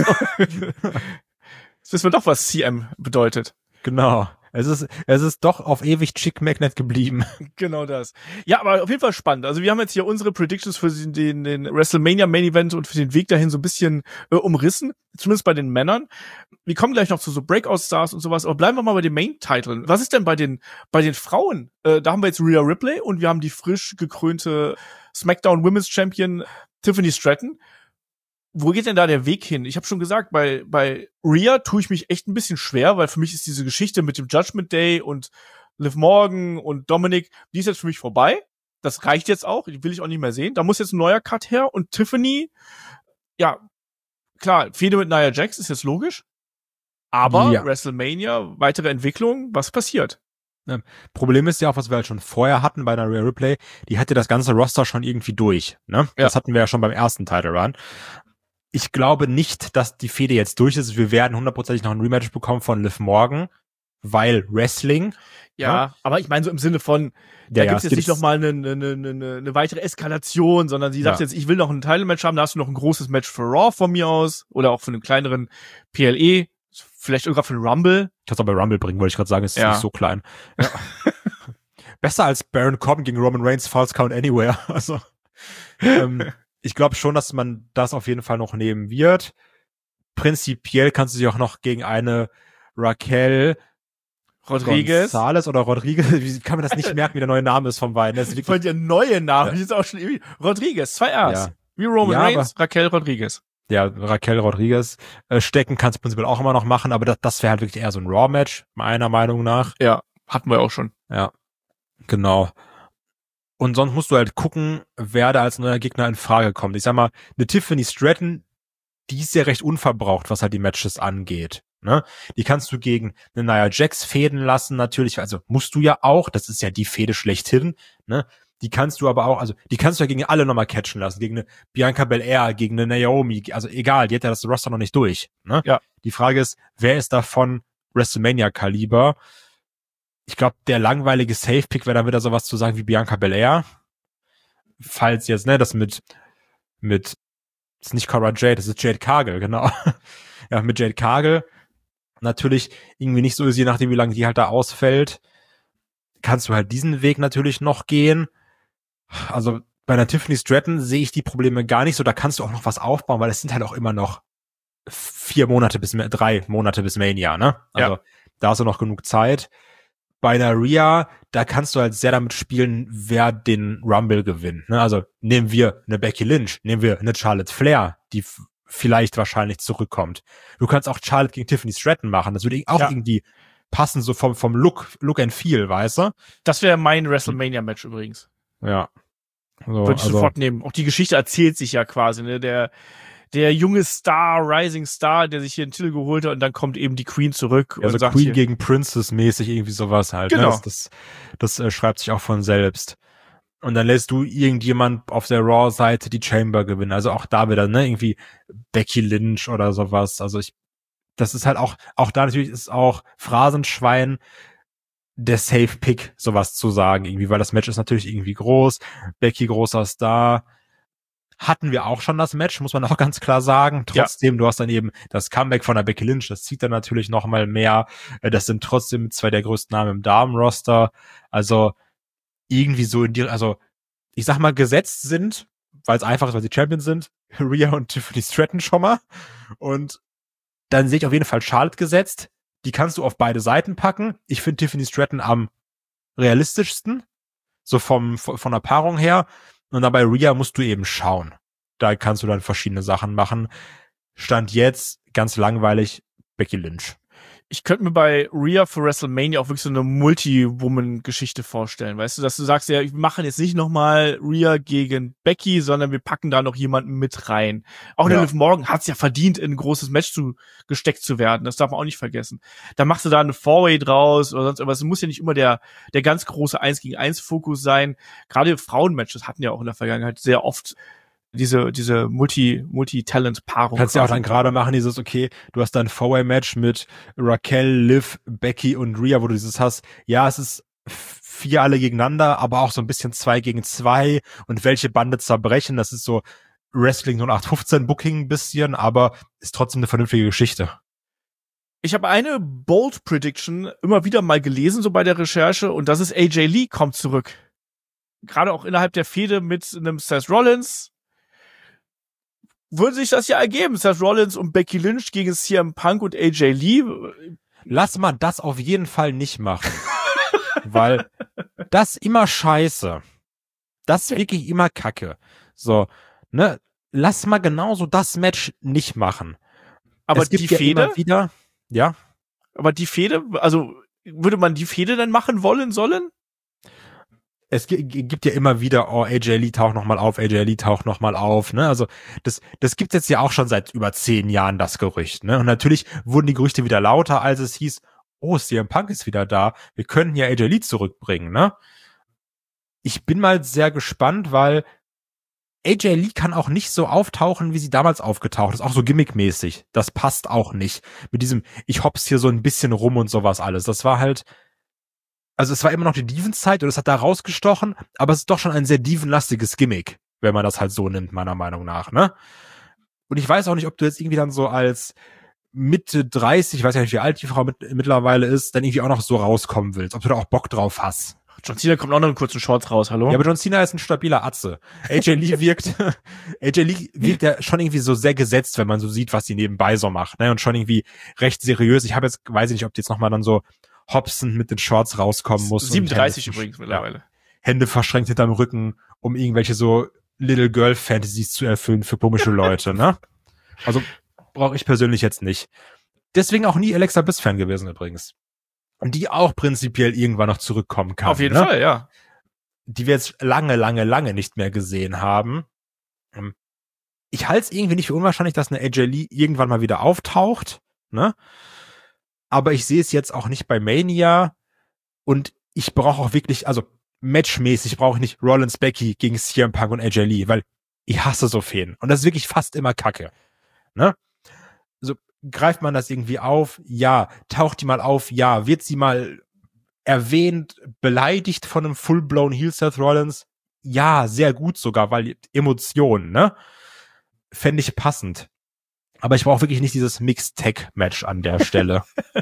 wissen wir doch, was CM bedeutet.
Genau. Es ist doch auf ewig Chick Magnet geblieben.
Genau das. Ja, aber auf jeden Fall spannend. Also wir haben jetzt hier unsere Predictions für den WrestleMania Main Event und für den Weg dahin so ein bisschen umrissen. Zumindest bei den Männern. Wir kommen gleich noch zu so Breakout-Stars und sowas, aber bleiben wir mal bei den Main-Titeln. Was ist denn bei den Frauen? Da haben wir jetzt Rhea Ripley und wir haben die frisch gekrönte SmackDown Women's Champion Tiffany Stratton. Wo geht denn da der Weg hin? Ich habe schon gesagt, bei Rhea tue ich mich echt ein bisschen schwer, weil für mich ist diese Geschichte mit dem Judgment Day und Liv Morgan und Dominic, die ist jetzt für mich vorbei. Das reicht jetzt auch, die will ich auch nicht mehr sehen. Da muss jetzt ein neuer Cut her und Tiffany, ja, klar, Fehde mit Nia Jax ist jetzt logisch, aber WrestleMania, weitere Entwicklung, was passiert?
Problem ist ja auch, was wir halt schon vorher hatten bei einer Rhea Ripley, die hatte das ganze Roster schon irgendwie durch, ne? Ja. Das hatten wir ja schon beim ersten Title Run. Ich glaube nicht, dass die Fehde jetzt durch ist. Wir werden hundertprozentig noch ein Rematch bekommen von Liv Morgan, weil Wrestling.
Ja, aber ich meine so im Sinne von, da gibt's jetzt nicht noch mal eine weitere Eskalation, sondern sie sagt jetzt, ich will noch ein Title-Match haben, da hast du noch ein großes Match für Raw von mir aus oder auch für einen kleineren PLE, vielleicht sogar für einen Rumble.
Kannst du auch bei Rumble bringen, wollte ich gerade sagen, ist nicht so klein. Ja. Besser als Baron Corbin gegen Roman Reigns, Falls Count Anywhere. Also, ich glaube schon, dass man das auf jeden Fall noch nehmen wird. Prinzipiell kannst du dich auch noch gegen eine Raquel
Rodriguez.
Gonzalez oder Rodriguez, wie kann man das nicht merken, wie der neue Name ist vom beiden? Das ist
voll der neue Name, die ist auch schon irgendwie Rodriguez, 2 R's. Ja. Wie Roman Reigns, Raquel Rodriguez.
Ja, Raquel Rodriguez stecken kannst du prinzipiell auch immer noch machen, aber das wäre halt wirklich eher so ein Raw-Match, meiner Meinung nach.
Ja, hatten wir auch schon.
Ja, genau. Und sonst musst du halt gucken, wer da als neuer Gegner in Frage kommt. Ich sag mal, eine Tiffany Stratton, die ist ja recht unverbraucht, was halt die Matches angeht. Ne? Die kannst du gegen eine Nia Jax fäden lassen, natürlich, also musst du ja auch, das ist ja die Fehde schlechthin, ne? Die kannst du aber auch, also die kannst du ja gegen alle nochmal catchen lassen, gegen eine Bianca Belair, gegen eine Naomi, also egal, die hat ja das Roster noch nicht durch. Ne?
Ja.
Die Frage ist, wer ist davon WrestleMania-Kaliber? Ich glaube, der langweilige Safe-Pick wäre dann wieder sowas zu sagen wie Bianca Belair. Falls jetzt, ne, das mit das ist nicht Cora Jade, das ist Jade Cargill, genau. Ja, mit Jade Cargill. Natürlich irgendwie nicht so ist, je nachdem, wie lange die halt da ausfällt, kannst du halt diesen Weg natürlich noch gehen. Also bei einer Tiffany Stratton sehe ich die Probleme gar nicht so, da kannst du auch noch was aufbauen, weil es sind halt auch immer noch 3 Monate bis Mania, ne? Also da hast du noch genug Zeit. Bei einer Rhea, da kannst du halt sehr damit spielen, wer den Rumble gewinnt, ne? Also nehmen wir eine Becky Lynch, nehmen wir eine Charlotte Flair, die vielleicht wahrscheinlich zurückkommt. Du kannst auch Charlotte gegen Tiffany Stratton machen, das würde auch irgendwie passen, so vom Look and Feel, weißt du?
Das wäre mein WrestleMania-Match übrigens.
Ja. So,
würde ich sofort nehmen. Auch die Geschichte erzählt sich ja quasi, ne? Der junge Star, Rising Star, der sich hier einen Titel geholt hat und dann kommt eben die Queen zurück.
Also
sagt
Queen
hier,
gegen Princess mäßig irgendwie sowas halt.
Genau.
Ne? Das schreibt sich auch von selbst. Und dann lässt du irgendjemand auf der Raw-Seite die Chamber gewinnen. Also auch da wieder, ne, irgendwie Becky Lynch oder sowas. Also das ist halt auch da natürlich ist auch Phrasenschwein der Safe-Pick, sowas zu sagen irgendwie, weil das Match ist natürlich irgendwie groß. Becky großer Star. Hatten wir auch schon das Match, muss man auch ganz klar sagen. Trotzdem, du hast dann eben das Comeback von der Becky Lynch, das zieht dann natürlich noch mal mehr. Das sind trotzdem 2 der größten Namen im Damenroster. Also irgendwie so also ich sag mal, gesetzt sind, weil es einfach ist, weil sie Champions sind, Rhea und Tiffany Stratton schon mal. Und dann sehe ich auf jeden Fall Charlotte gesetzt. Die kannst du auf beide Seiten packen. Ich finde Tiffany Stratton am realistischsten, so von der Paarung her. Und dann bei Rhea musst du eben schauen. Da kannst du dann verschiedene Sachen machen. Stand jetzt, ganz langweilig, Becky Lynch.
Ich könnte mir bei Rhea für WrestleMania auch wirklich so eine Multi-Woman-Geschichte vorstellen, weißt du, dass du sagst, ja, wir machen jetzt nicht nochmal Rhea gegen Becky, sondern wir packen da noch jemanden mit rein. Auch eine Liv Morgan hat's ja verdient, in ein großes Match gesteckt zu werden, das darf man auch nicht vergessen. Dann machst du da eine Four-Way draus oder sonst irgendwas. Es muss ja nicht immer der ganz große 1-gegen-1-Fokus sein. Gerade Frauenmatches hatten ja auch in der Vergangenheit sehr oft diese Multi-Talent-Paarung.
Kannst ja auch dann gerade machen, dieses, okay, du hast da ein Four-Way-Match mit Raquel, Liv, Becky und Rhea, wo du dieses hast, ja, es ist 4 alle gegeneinander, aber auch so ein bisschen 2 gegen 2 und welche Bande zerbrechen, das ist so Wrestling 0815 Booking ein bisschen, aber ist trotzdem eine vernünftige Geschichte.
Ich habe eine Bold Prediction immer wieder mal gelesen, so bei der Recherche, und das ist AJ Lee kommt zurück. Gerade auch innerhalb der Fehde mit einem Seth Rollins. Würde sich das ja ergeben, Seth Rollins und Becky Lynch gegen CM Punk und AJ Lee.
Lass mal das auf jeden Fall nicht machen. Weil das immer scheiße. Das ist wirklich immer Kacke. So, ne? Lass mal genauso das Match nicht machen.
Aber
es gibt
die
ja
Fehde?
immer wieder, ja.
Aber die Fehde, also würde man die Fehde dann machen wollen sollen?
Es gibt ja immer wieder, oh, AJ Lee taucht nochmal auf, AJ Lee taucht nochmal auf, ne, also das gibt's jetzt ja auch schon seit über 10 Jahren, das Gerücht, ne, und natürlich wurden die Gerüchte wieder lauter, als es hieß, oh, CM Punk ist wieder da, wir könnten ja AJ Lee zurückbringen, ne. Ich bin mal sehr gespannt, weil AJ Lee kann auch nicht so auftauchen, wie sie damals aufgetaucht ist, auch so gimmickmäßig, das passt auch nicht, mit diesem, ich hops hier so ein bisschen rum und sowas alles, das war halt, also es war immer noch die Divenzeit und es hat da rausgestochen, aber es ist doch schon ein sehr divenlastiges Gimmick, wenn man das halt so nimmt, meiner Meinung nach, ne? Und ich weiß auch nicht, ob du jetzt irgendwie dann so als Mitte 30, ich weiß ja nicht, wie alt die Frau mittlerweile ist, dann irgendwie auch noch so rauskommen willst, ob du da auch Bock drauf hast.
John Cena kommt auch noch in kurzen Shorts raus, hallo?
Ja, aber John Cena ist ein stabiler Atze. AJ Lee wirkt ja schon irgendwie so sehr gesetzt, wenn man so sieht, was sie nebenbei so macht, ne? Und schon irgendwie recht seriös. Ich habe jetzt, weiß ich nicht, ob die jetzt nochmal dann so hopsend mit den Shorts rauskommen muss.
37 übrigens mittlerweile.
Ja, Hände verschränkt hinterm Rücken, um irgendwelche so Little Girl Fantasies zu erfüllen für komische Leute, ne? Also brauche ich persönlich jetzt nicht. Deswegen auch nie Alexa Bliss Fan gewesen übrigens. Und die auch prinzipiell irgendwann noch zurückkommen kann.
Auf jeden Fall, ja.
Die wir jetzt lange nicht mehr gesehen haben. Ich halte es irgendwie nicht für unwahrscheinlich, dass eine AJ Lee irgendwann mal wieder auftaucht, ne? Aber ich sehe es jetzt auch nicht bei Mania und ich brauche auch wirklich, also matchmäßig brauche ich nicht Rollins Becky gegen CM Punk und AJ Lee, weil ich hasse so Fäden und das ist wirklich fast immer Kacke, ne? So, greift man das irgendwie auf? Ja. Taucht die mal auf? Ja. Wird sie mal erwähnt, beleidigt von einem full-blown Heel Seth Rollins? Ja, sehr gut sogar, weil Emotionen, ne? Fände ich passend. Aber ich brauche wirklich nicht dieses Mixed-Tag-Match an der Stelle.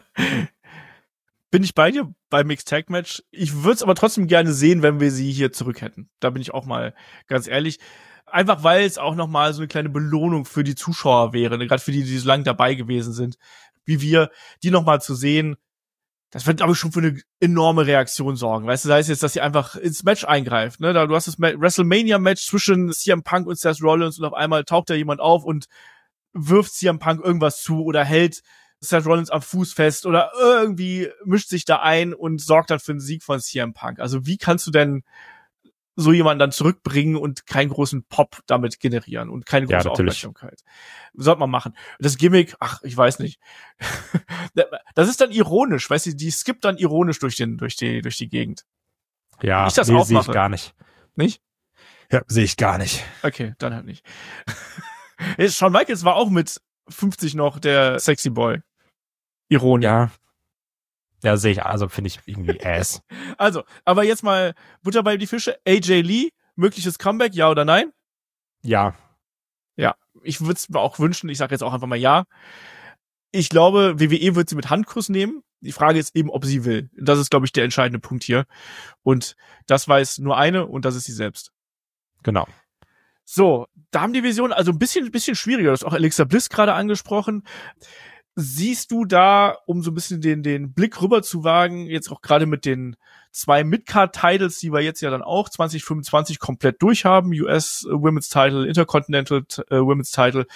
Bin ich bei dir beim Mixed-Tag-Match? Ich würde es aber trotzdem gerne sehen, wenn wir sie hier zurück hätten. Da bin ich auch mal ganz ehrlich. Einfach weil es auch nochmal so eine kleine Belohnung für die Zuschauer wäre, ne? Gerade für die so lange dabei gewesen sind, wie wir, die nochmal zu sehen. Das wird, glaube ich, schon für eine enorme Reaktion sorgen. Weißt du, sei es jetzt, dass sie einfach ins Match eingreift, ne? Du hast das WrestleMania-Match zwischen CM Punk und Seth Rollins und auf einmal taucht da jemand auf und wirft CM Punk irgendwas zu oder hält Seth Rollins am Fuß fest oder irgendwie mischt sich da ein und sorgt dann für den Sieg von CM Punk. Also wie kannst du denn so jemanden dann zurückbringen und keinen großen Pop damit generieren und keine große Aufmerksamkeit? Sollte man machen. Das Gimmick, ach, ich weiß nicht. Das ist dann ironisch, weißt du, die skippt dann ironisch durch die Gegend.
Ja,
ich das
nee,
auch
sehe ich
mache.
gar nicht.
Nicht?
Ja, sehe ich gar nicht.
Okay, dann halt nicht. Shawn Michaels war auch mit 50 noch der Sexy Boy. Ironisch.
Ja, sehe ich, also finde ich irgendwie ass.
Also, aber jetzt mal Butter bei die Fische. AJ Lee, mögliches Comeback, ja oder nein?
Ja.
Ja, ich würde es mir auch wünschen. Ich sage jetzt auch einfach mal ja. Ich glaube, WWE wird sie mit Handkuss nehmen. Die Frage ist eben, ob sie will. Das ist, glaube ich, der entscheidende Punkt hier. Und das weiß nur eine und das ist sie selbst.
Genau.
So, Damendivision, also ein bisschen schwieriger. Das ist auch Alexa Bliss gerade angesprochen. Siehst du da, um so ein bisschen den Blick rüber zu wagen, jetzt auch gerade mit den 2 Midcard-Titles, die wir jetzt ja dann auch 2025 komplett durchhaben, US Women's Title, Intercontinental Women's Title.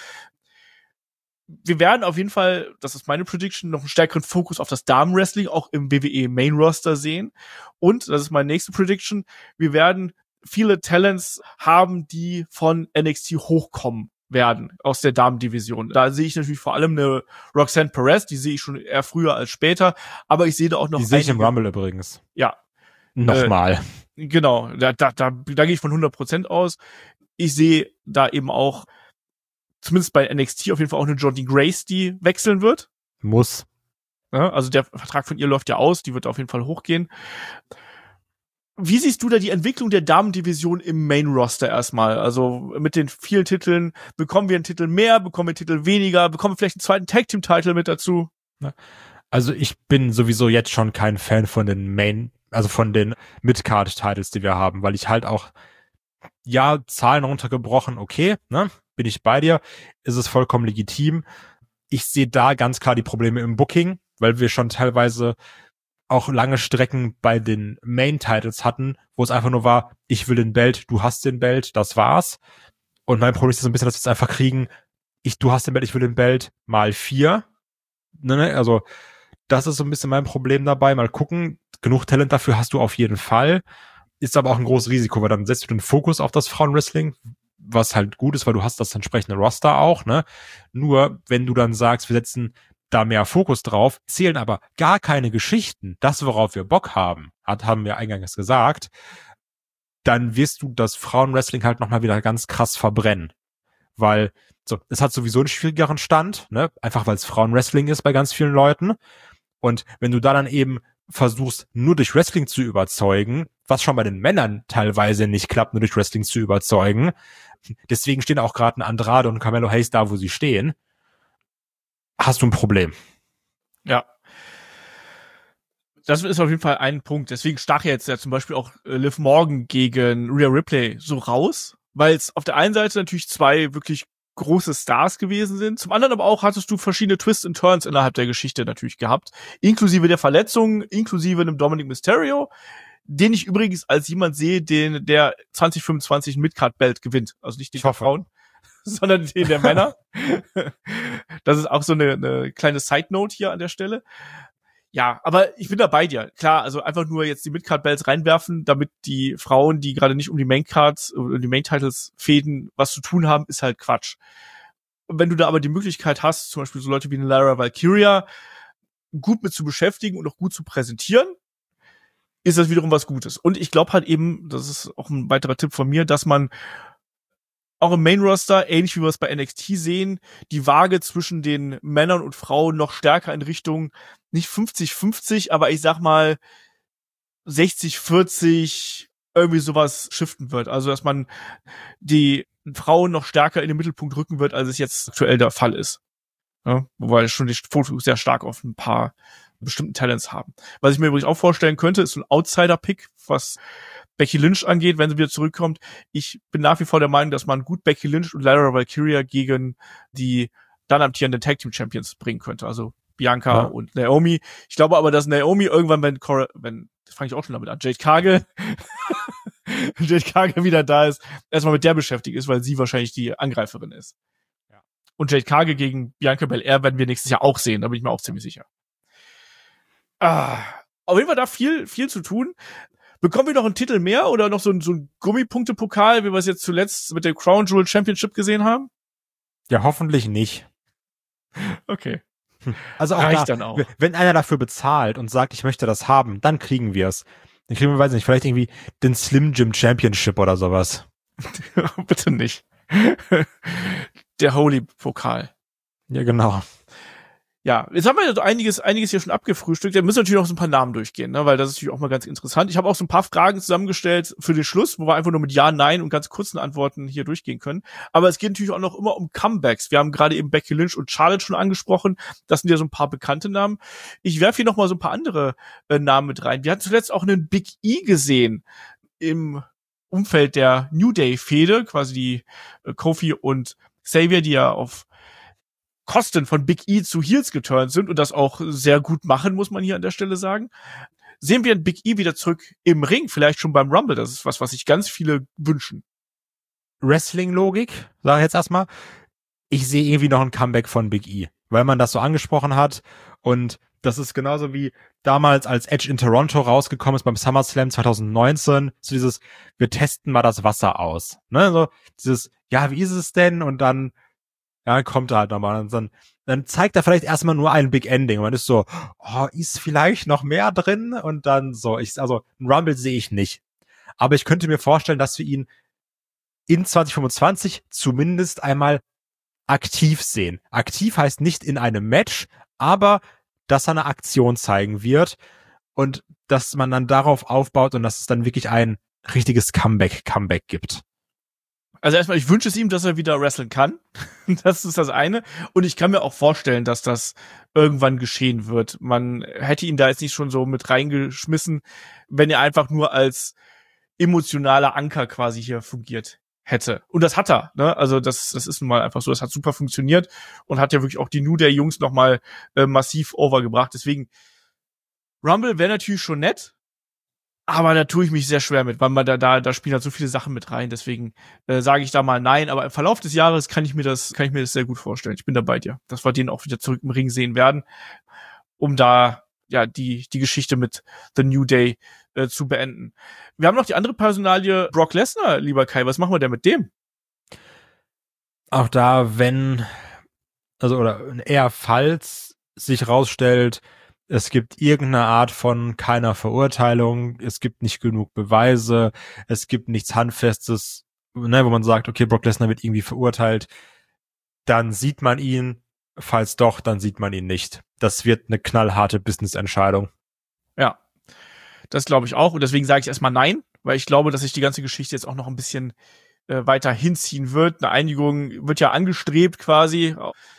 Wir werden auf jeden Fall, das ist meine Prediction, noch einen stärkeren Fokus auf das Damenwrestling auch im WWE Main Roster sehen. Und, das ist meine nächste Prediction, wir werden viele Talents haben, die von NXT hochkommen werden aus der Damendivision. Da sehe ich natürlich vor allem eine Roxanne Perez, die sehe ich schon eher früher als später, aber ich sehe da auch noch...
Die sehe ich im Rumble übrigens.
Ja.
Nochmal.
Genau, da gehe ich von 100% aus. Ich sehe da eben auch, zumindest bei NXT auf jeden Fall auch eine Jordynne Grace, die wechseln wird.
Muss.
Ja, also der Vertrag von ihr läuft ja aus, die wird auf jeden Fall hochgehen. Wie siehst du da die Entwicklung der Damendivision im Main-Roster erstmal? Also mit den vielen Titeln, bekommen wir einen Titel mehr, bekommen wir einen Titel weniger, bekommen wir vielleicht einen zweiten Tag-Team-Titel mit dazu?
Also ich bin sowieso jetzt schon kein Fan von den von den Mid-Card-Titles, die wir haben, weil ich halt auch, ja, Zahlen runtergebrochen, okay, ne, bin ich bei dir, ist es vollkommen legitim. Ich sehe da ganz klar die Probleme im Booking, weil wir schon teilweise auch lange Strecken bei den Main-Titles hatten, wo es einfach nur war, ich will den Belt, du hast den Belt, das war's. Und mein Problem ist so ein bisschen, dass wir es einfach kriegen, du hast den Belt, ich will den Belt mal 4. Ne? Also das ist so ein bisschen mein Problem dabei. Mal gucken, genug Talent dafür hast du auf jeden Fall. Ist aber auch ein großes Risiko, weil dann setzt du den Fokus auf das Frauenwrestling, was halt gut ist, weil du hast das entsprechende Roster auch. Ne? Nur wenn du dann sagst, wir setzen da mehr Fokus drauf, zählen aber gar keine Geschichten, das, worauf wir Bock haben, haben wir eingangs gesagt, dann wirst du das Frauenwrestling halt nochmal wieder ganz krass verbrennen. Weil, es hat sowieso einen schwierigeren Stand, ne, einfach weil es Frauenwrestling ist bei ganz vielen Leuten. Und wenn du da dann eben versuchst, nur durch Wrestling zu überzeugen, was schon bei den Männern teilweise nicht klappt, nur durch Wrestling zu überzeugen, deswegen stehen auch gerade ein Andrade und Carmelo Hayes da, wo sie stehen, hast du ein Problem.
Ja. Das ist auf jeden Fall ein Punkt. Deswegen stach jetzt ja zum Beispiel auch Liv Morgan gegen Rhea Ripley so raus, weil es auf der einen Seite natürlich 2 wirklich große Stars gewesen sind. Zum anderen aber auch hattest du verschiedene Twists and Turns innerhalb der Geschichte natürlich gehabt. Inklusive der Verletzungen, inklusive einem Dominic Mysterio, den ich übrigens als jemand sehe, der 2025 ein Midcard-Belt gewinnt. Also nicht den der Frauen, sondern den der Männer. Das ist auch so eine kleine Side-Note hier an der Stelle. Ja, aber ich bin da bei dir. Klar, also einfach nur jetzt die Midcard-Belts reinwerfen, damit die Frauen, die gerade nicht um die Main-Cards oder die Main-Titles fäden, was zu tun haben, ist halt Quatsch. Und wenn du da aber die Möglichkeit hast, zum Beispiel so Leute wie eine Lyra Valkyria gut mit zu beschäftigen und auch gut zu präsentieren, ist das wiederum was Gutes. Und ich glaube halt eben, das ist auch ein weiterer Tipp von mir, dass man auch im Main-Roster, ähnlich wie wir es bei NXT sehen, die Waage zwischen den Männern und Frauen noch stärker in Richtung nicht 50-50, aber ich sag mal 60-40 irgendwie sowas shiften wird. Also, dass man die Frauen noch stärker in den Mittelpunkt rücken wird, als es jetzt aktuell der Fall ist. Ja, wobei schon die Fotos sehr stark auf ein paar bestimmten Talents haben. Was ich mir übrigens auch vorstellen könnte, ist so ein Outsider-Pick, was Becky Lynch angeht, wenn sie wieder zurückkommt. Ich bin nach wie vor der Meinung, dass man gut Becky Lynch und Lyra Valkyria gegen die dann amtierenden Tag Team Champions bringen könnte. Also Bianca und Naomi. Ich glaube aber, dass Naomi irgendwann, das fange ich auch schon damit an, Jade Cargill wieder da ist, erstmal mit der beschäftigt ist, weil sie wahrscheinlich die Angreiferin ist. Ja. Und Jade Cargill gegen Bianca Belair werden wir nächstes Jahr auch sehen, da bin ich mir auch ziemlich sicher. Auf jeden Fall da viel zu tun. Bekommen wir noch einen Titel mehr oder noch so ein Gummipunkte-Pokal, wie wir es jetzt zuletzt mit der Crown Jewel Championship gesehen haben?
Ja, hoffentlich nicht.
Okay.
Also auch
reicht dann auch.
Wenn einer dafür bezahlt und sagt, ich möchte das haben, dann kriegen wir es. Dann kriegen wir, weiß nicht, vielleicht irgendwie den Slim Jim Championship oder sowas.
Bitte nicht. Der Holy Pokal.
Ja, genau.
Ja, jetzt haben wir ja so einiges hier schon abgefrühstückt. Da müssen wir natürlich noch so ein paar Namen durchgehen, ne? Weil das ist natürlich auch mal ganz interessant. Ich habe auch so ein paar Fragen zusammengestellt für den Schluss, wo wir einfach nur mit Ja, Nein und ganz kurzen Antworten hier durchgehen können. Aber es geht natürlich auch noch immer um Comebacks. Wir haben gerade eben Becky Lynch und Charlotte schon angesprochen. Das sind ja so ein paar bekannte Namen. Ich werfe hier noch mal so ein paar andere Namen mit rein. Wir hatten zuletzt auch einen Big E gesehen im Umfeld der New Day-Fehde, quasi die Kofi und Xavier, die ja auf Kosten von Big E zu Heels geturnt sind und das auch sehr gut machen, muss man hier an der Stelle sagen. Sehen wir einen Big E wieder zurück im Ring, vielleicht schon beim Rumble. Das ist was sich ganz viele wünschen.
Wrestling-Logik, sage ich jetzt erstmal. Ich sehe irgendwie noch ein Comeback von Big E, weil man das so angesprochen hat. Und das ist genauso wie damals, als Edge in Toronto rausgekommen ist beim SummerSlam 2019, so dieses, wir testen mal das Wasser aus. Ne? So dieses, ja, wie ist es denn? Und dann kommt er halt nochmal. Und dann zeigt er vielleicht erstmal nur ein Big Ending. Und man ist so, oh, ist vielleicht noch mehr drin? Und dann so, also ein Rumble sehe ich nicht. Aber ich könnte mir vorstellen, dass wir ihn in 2025 zumindest einmal aktiv sehen. Aktiv heißt nicht in einem Match, aber dass er eine Aktion zeigen wird und dass man dann darauf aufbaut und dass es dann wirklich ein richtiges Comeback gibt.
Also erstmal, ich wünsche es ihm, dass er wieder wrestlen kann. Das ist das eine. Und ich kann mir auch vorstellen, dass das irgendwann geschehen wird. Man hätte ihn da jetzt nicht schon so mit reingeschmissen, wenn er einfach nur als emotionaler Anker quasi hier fungiert hätte. Und das hat er, ne? Also das ist nun mal einfach so. Das hat super funktioniert und hat ja wirklich auch die New Day Jungs nochmal massiv overgebracht. Deswegen, Rumble wäre natürlich schon nett, aber da tue ich mich sehr schwer mit, weil man da spielen halt so viele Sachen mit rein. Deswegen sage ich da mal nein. Aber im Verlauf des Jahres kann ich mir das sehr gut vorstellen. Ich bin da bei dir, dass wir den auch wieder zurück im Ring sehen werden, um da ja die Geschichte mit The New Day zu beenden. Wir haben noch die andere Personalie, Brock Lesnar, lieber Kai. Was machen wir denn mit dem?
Auch da, falls sich rausstellt, es gibt irgendeine Art von keiner Verurteilung, es gibt nicht genug Beweise, es gibt nichts Handfestes, ne, wo man sagt, okay, Brock Lesnar wird irgendwie verurteilt, dann sieht man ihn, falls doch, dann sieht man ihn nicht. Das wird eine knallharte Business-Entscheidung.
Ja, das glaube ich auch und deswegen sage ich erstmal nein, weil ich glaube, dass sich die ganze Geschichte jetzt auch noch ein bisschen weiter hinziehen wird. Eine Einigung wird ja angestrebt quasi,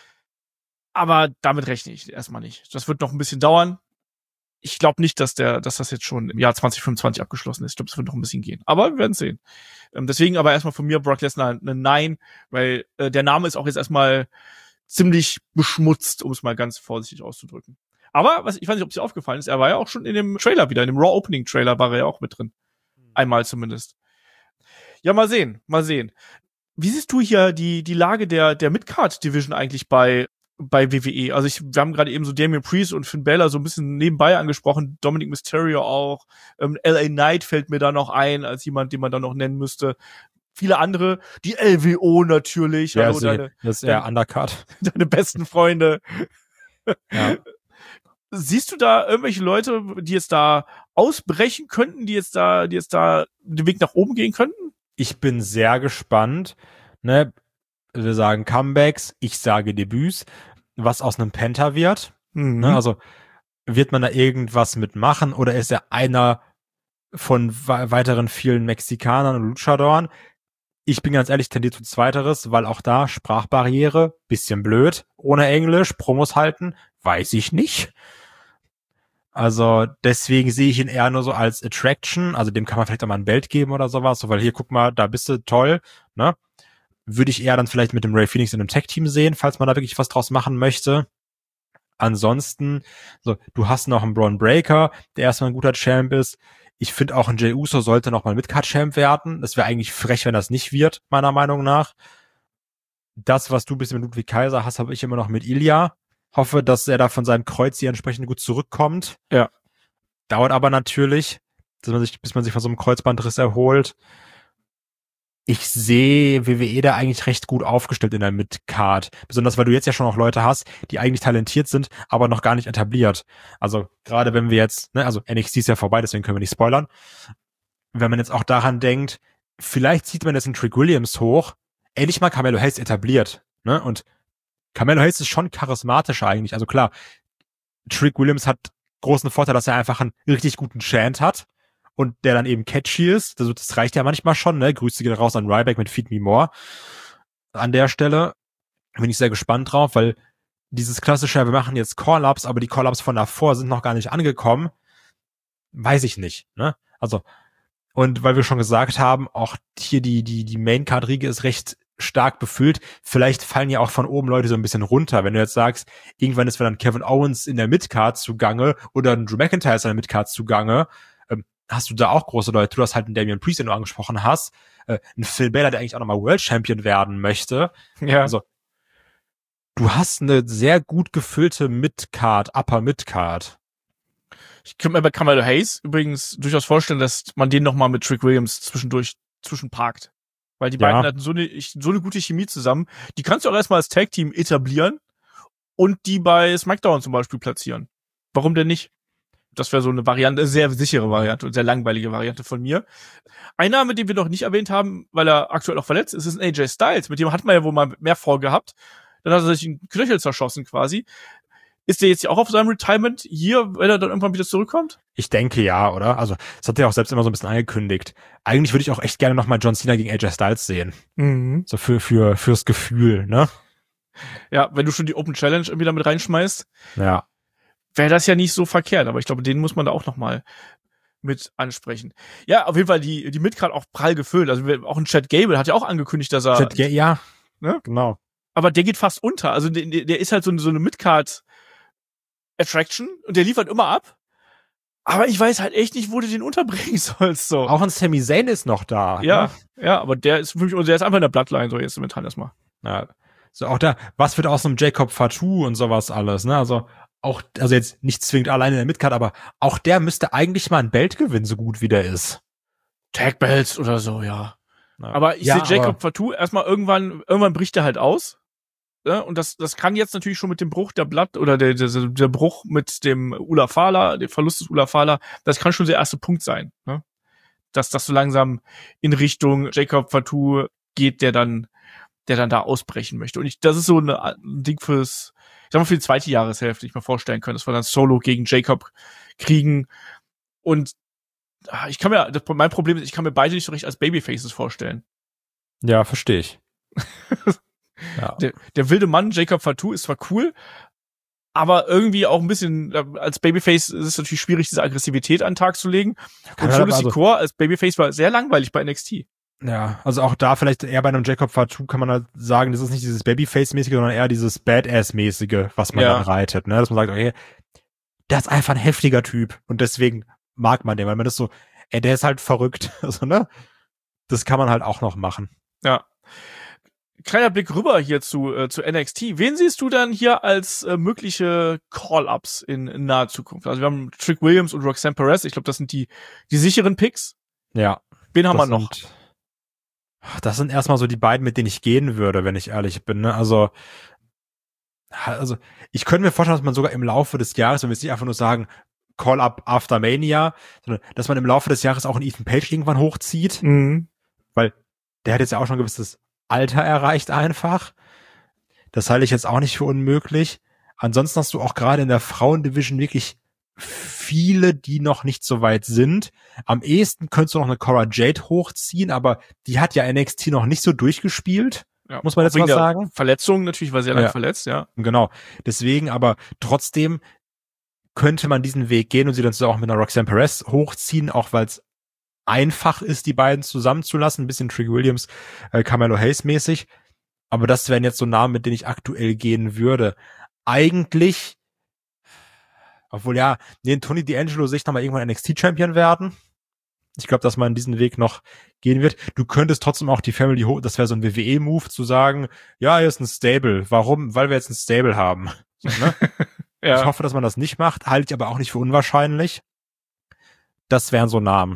aber damit rechne ich erstmal nicht. Das wird noch ein bisschen dauern. Ich glaube nicht, dass das jetzt schon im Jahr 2025 abgeschlossen ist. Ich glaube, es wird noch ein bisschen gehen. Aber wir werden sehen. Deswegen aber erstmal von mir Brock Lesnar ein Nein, weil der Name ist auch jetzt erstmal ziemlich beschmutzt, um es mal ganz vorsichtig auszudrücken. Aber ich weiß nicht, ob es dir aufgefallen ist, er war ja auch schon in dem Trailer wieder, in dem Raw Opening Trailer war er ja auch mit drin. Einmal zumindest. Ja, mal sehen. Wie siehst du hier die Lage der Mid-Card Division eigentlich bei WWE? Also wir haben gerade eben so Damian Priest und Finn Balor so ein bisschen nebenbei angesprochen, Dominic Mysterio auch, LA Knight fällt mir da noch ein, als jemand, den man da noch nennen müsste. Viele andere, die LWO natürlich.
Ja, das ist eher Undercard.
Deine besten Freunde.
Ja.
Siehst du da irgendwelche Leute, die jetzt da ausbrechen könnten, die jetzt da den Weg nach oben gehen könnten?
Ich bin sehr gespannt. Ne? Wir sagen Comebacks, ich sage Debüts. Was aus einem Penta wird.
Mhm.
Ne? Also wird man da irgendwas mitmachen oder ist er einer von weiteren vielen Mexikanern und Luchadoren? Ich bin ganz ehrlich, tendiert zu Zweiteres, weil auch da Sprachbarriere, bisschen blöd, ohne Englisch, Promos halten, weiß ich nicht. Also deswegen sehe ich ihn eher nur so als Attraction, also dem kann man vielleicht auch mal ein Belt geben oder sowas, so, weil hier, guck mal, da bist du toll, ne? Würde ich eher dann vielleicht mit dem Ray Phoenix in einem Tag-Team sehen, falls man da wirklich was draus machen möchte. Ansonsten, so, du hast noch einen Braun Breaker, der erstmal ein guter Champ ist. Ich finde auch ein Jey Uso sollte noch mal Mid-Card-Champ werden. Das wäre eigentlich frech, wenn das nicht wird, meiner Meinung nach. Das, was du ein bisschen mit Ludwig Kaiser hast, habe ich immer noch mit Ilya. Hoffe, dass er da von seinem Kreuz hier entsprechend gut zurückkommt.
Ja.
Dauert aber natürlich, bis man sich von so einem Kreuzbandriss erholt. Ich sehe WWE da eigentlich recht gut aufgestellt in der Mid-Card. Besonders, weil du jetzt ja schon auch Leute hast, die eigentlich talentiert sind, aber noch gar nicht etabliert. Also, gerade wenn wir jetzt, ne, also NXT ist ja vorbei, deswegen können wir nicht spoilern. Wenn man jetzt auch daran denkt, vielleicht zieht man jetzt einen Trick Williams hoch, endlich mal Carmelo Hayes etabliert, ne, und Carmelo Hayes ist schon charismatisch eigentlich. Also klar, Trick Williams hat großen Vorteil, dass er einfach einen richtig guten Chant hat und der dann eben catchy ist. Das reicht ja manchmal schon, ne? Grüße geht raus an Ryback mit Feed Me More. An der Stelle bin ich sehr gespannt drauf, weil dieses klassische, wir machen jetzt Call-Ups, aber die Call-Ups von davor sind noch gar nicht angekommen. Weiß ich nicht, ne? Also Und weil wir schon gesagt haben, auch hier die Main-Card-Riege ist recht stark befüllt. Vielleicht fallen ja auch von oben Leute so ein bisschen runter. Wenn du jetzt sagst, irgendwann ist dann Kevin Owens in der Midcard zugange oder ein Drew McIntyre ist in der Midcard zugange, hast du da auch große Leute. Du hast halt einen Damian Priest, den du angesprochen hast, ein Phil Balor, der eigentlich auch nochmal World Champion werden möchte.
Ja.
Also du hast eine sehr gut gefüllte Midcard, Upper Midcard.
Ich könnte mir bei Carmelo Hayes übrigens durchaus vorstellen, dass man den nochmal mit Trick Williams zwischenparkt. Weil die beiden hatten so eine gute Chemie zusammen. Die kannst du auch erstmal als Tag-Team etablieren und die bei SmackDown zum Beispiel platzieren. Warum denn nicht? Das wäre so eine Variante, eine sehr sichere Variante und sehr langweilige Variante von mir. Ein Name, den wir noch nicht erwähnt haben, weil er aktuell auch verletzt ist, ist ein AJ Styles. Mit dem hat man ja wohl mal mehr vorgehabt. Dann hat er sich einen Knöchel zerschossen quasi. Ist der jetzt ja auch auf seinem Retirement hier, wenn er dann irgendwann wieder zurückkommt?
Ich denke ja, oder? Also, das hat er auch selbst immer so ein bisschen angekündigt. Eigentlich würde ich auch echt gerne nochmal John Cena gegen AJ Styles sehen.
Mhm.
So fürs Gefühl, ne?
Ja, wenn du schon die Open Challenge irgendwie damit reinschmeißt,
ja,
wäre das ja nicht so verkehrt. Aber ich glaube, den muss man da auch nochmal mit ansprechen. Ja, auf jeden Fall die Midcard auch prall gefüllt. Also auch ein Chad Gable hat ja auch angekündigt, dass er...
ja,
ne?
Genau.
Aber der geht fast unter. Also der ist halt so eine Midcard Attraction und der liefert immer ab. Aber ich weiß halt echt nicht, wo du den unterbringen sollst. So.
Auch ein Sami Zayn ist noch da.
Ja,
ne?
ja, aber der ist einfach in der Bloodline so jetzt momentan erstmal.
Ja. So auch da, was wird aus einem Jacob Fatu und sowas alles, ne? Also jetzt nicht zwingend alleine in der Midcard, aber auch der müsste eigentlich mal ein Belt gewinnen, so gut wie der ist.
Tag Belts oder so, ja. Aber ich sehe Jacob Fatu erstmal irgendwann bricht er halt aus. Ja, und das kann jetzt natürlich schon mit dem Bruch der oder der Bruch mit dem Ulafala, der Verlust des Ulafala, das kann schon der erste Punkt sein, ne? Dass das so langsam in Richtung Jacob Fatu geht, der dann da ausbrechen möchte. Und das ist so ein Ding für die zweite Jahreshälfte, ich mir vorstellen können, dass wir dann Solo gegen Jacob kriegen. Und mein Problem ist, ich kann mir beide nicht so richtig als Babyfaces vorstellen.
Ja, verstehe ich.
Ja. Der wilde Mann, Jacob Fatu, ist zwar cool, aber irgendwie auch ein bisschen, als Babyface ist es natürlich schwierig, diese Aggressivität an den Tag zu legen. Und Jonas Sikoa als Babyface war sehr langweilig bei NXT.
Ja, also auch da vielleicht eher bei einem Jacob Fatu kann man halt sagen, das ist nicht dieses Babyface-mäßige, sondern eher dieses Badass-mäßige, was man dann reitet, ne? Dass man sagt, okay, der ist einfach ein heftiger Typ und deswegen mag man den, weil man das so, der ist halt verrückt, also, ne? Das kann man halt auch noch machen.
Ja. Kleiner Blick rüber hier zu NXT. Wen siehst du dann hier als mögliche Call-Ups in naher Zukunft? Also wir haben Trick Williams und Roxanne Perez. Ich glaube, das sind die sicheren Picks.
Ja.
Wen haben wir noch?
Das sind erstmal so die beiden, mit denen ich gehen würde, wenn ich ehrlich bin. Ne? Also ich könnte mir vorstellen, dass man sogar im Laufe des Jahres, wenn wir jetzt nicht einfach nur sagen, Call-Up after Mania, sondern dass man im Laufe des Jahres auch einen Ethan Page irgendwann hochzieht. Weil der hat jetzt ja auch schon ein gewisses Alter erreicht einfach. Das halte ich jetzt auch nicht für unmöglich. Ansonsten hast du auch gerade in der Frauendivision wirklich viele, die noch nicht so weit sind. Am ehesten könntest du noch eine Cora Jade hochziehen, aber die hat ja NXT noch nicht so durchgespielt, muss man jetzt mal sagen.
Verletzungen natürlich, war sehr lange verletzt, ja.
Genau. Deswegen, aber trotzdem könnte man diesen Weg gehen und sie dann auch mit einer Roxanne Perez hochziehen, auch weil es einfach ist, die beiden zusammenzulassen, ein bisschen Trick Williams, Carmelo Hayes mäßig. Aber das wären jetzt so Namen, mit denen ich aktuell gehen würde. Eigentlich, obwohl Tony D'Angelo sich nochmal irgendwann NXT-Champion werden. Ich glaube, dass man diesen Weg noch gehen wird. Du könntest trotzdem auch die Family hoch, das wäre so ein WWE-Move, zu sagen, ja, hier ist ein Stable. Warum? Weil wir jetzt ein Stable haben. So, ne? Ja. Ich hoffe, dass man das nicht macht, halte ich aber auch nicht für unwahrscheinlich. Das wären so Namen.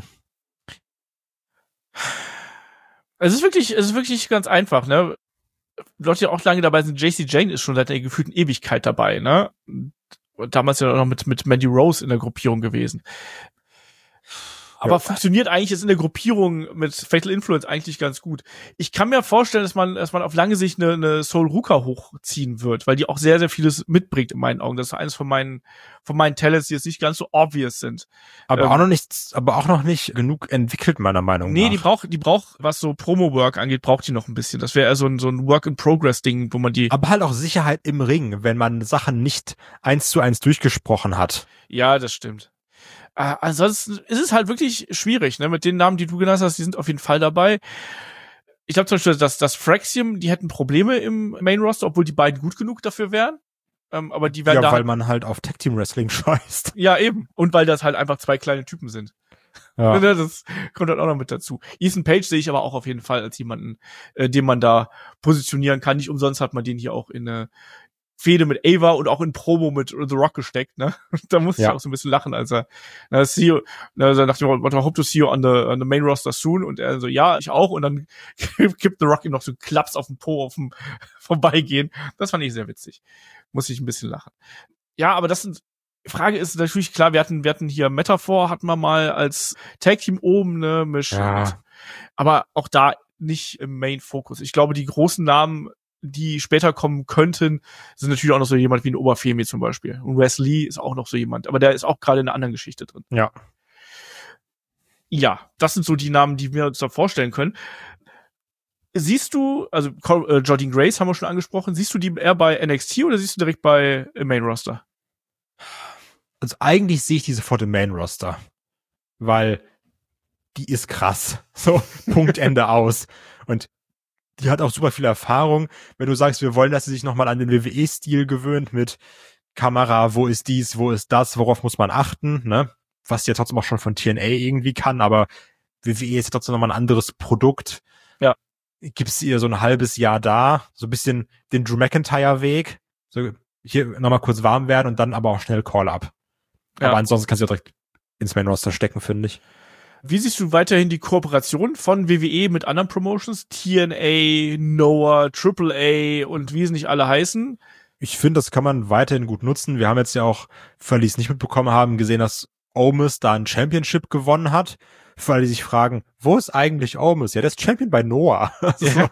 Es ist wirklich ganz einfach, ne? Leute, die auch lange dabei sind, JC Jane ist schon seit einer gefühlten Ewigkeit dabei, ne? Und damals ja noch mit Mandy Rose in der Gruppierung gewesen. Aber funktioniert eigentlich jetzt in der Gruppierung mit Fatal Influence eigentlich ganz gut. Ich kann mir vorstellen, dass man auf lange Sicht eine Sol Ruka hochziehen wird, weil die auch sehr, sehr vieles mitbringt in meinen Augen. Das ist eines von meinen Talents, die jetzt nicht ganz so obvious sind.
Aber auch noch nicht genug entwickelt, meiner Meinung nach.
Nee, die braucht, was so Promo-Work angeht, braucht die noch ein bisschen. Das wäre eher so ein Work-in-Progress-Ding, wo man die...
Aber halt auch Sicherheit im Ring, wenn man Sachen nicht 1:1 durchgesprochen hat.
Ja, das stimmt. Ansonsten ist es halt wirklich schwierig, ne? Mit den Namen, die du genannt hast, die sind auf jeden Fall dabei. Ich glaube zum Beispiel, dass das Fraxium, die hätten Probleme im Main-Roster, obwohl die beiden gut genug dafür wären. Aber die werden
weil man halt auf Tag-Team-Wrestling scheißt.
Ja, eben. Und weil das halt einfach zwei kleine Typen sind. Ja. Das kommt halt auch noch mit dazu. Ethan Page sehe ich aber auch auf jeden Fall als jemanden, den man da positionieren kann. Nicht umsonst hat man den hier auch in eine Fehde mit Ava und auch in Promo mit The Rock gesteckt, ne? Da musste ich auch so ein bisschen lachen, als er nach dem Motto, hope to see you on the main roster soon, und er so, ja, ich auch, und dann gibt The Rock ihm noch so einen Klaps auf den Po auf dem Vorbeigehen. Das fand ich sehr witzig. Muss ich ein bisschen lachen. Ja, aber Frage ist natürlich klar, wir hatten hier Metaphor, hatten wir mal als Tag-Team oben, ne, aber auch da nicht im Main-Fokus. Ich glaube, die großen Namen, die später kommen könnten, sind natürlich auch noch so jemand wie ein Oberfemi zum Beispiel. Und Wes Lee ist auch noch so jemand, aber der ist auch gerade in einer anderen Geschichte drin.
Ja.
Ja, das sind so die Namen, die wir uns da vorstellen können. Siehst du, also Jordynne Grace haben wir schon angesprochen, siehst du die eher bei NXT oder siehst du direkt bei Main Roster?
Also eigentlich sehe ich die sofort im Main Roster, weil die ist krass. So, Punkt, Ende aus. Und die hat auch super viel Erfahrung. Wenn du sagst, wir wollen, dass sie sich nochmal an den WWE-Stil gewöhnt mit Kamera, wo ist dies, wo ist das, worauf muss man achten, ne? Was die ja trotzdem auch schon von TNA irgendwie kann, aber WWE ist ja trotzdem nochmal ein anderes Produkt.
Ja.
Gibt's ihr so ein halbes Jahr da, so ein bisschen den Drew McIntyre-Weg, so hier nochmal kurz warm werden und dann aber auch schnell Call-Up. Ja. Aber ansonsten kannst du ja direkt ins Main-Roster stecken, finde ich.
Wie siehst du weiterhin die Kooperation von WWE mit anderen Promotions? TNA, Noah, AAA und wie sie nicht alle heißen?
Ich finde, das kann man weiterhin gut nutzen. Wir haben jetzt ja auch, für die es nicht mitbekommen haben, gesehen, dass Omos da ein Championship gewonnen hat. Für alle, die sich fragen, wo ist eigentlich Omos? Ja, der ist Champion bei Noah. Also,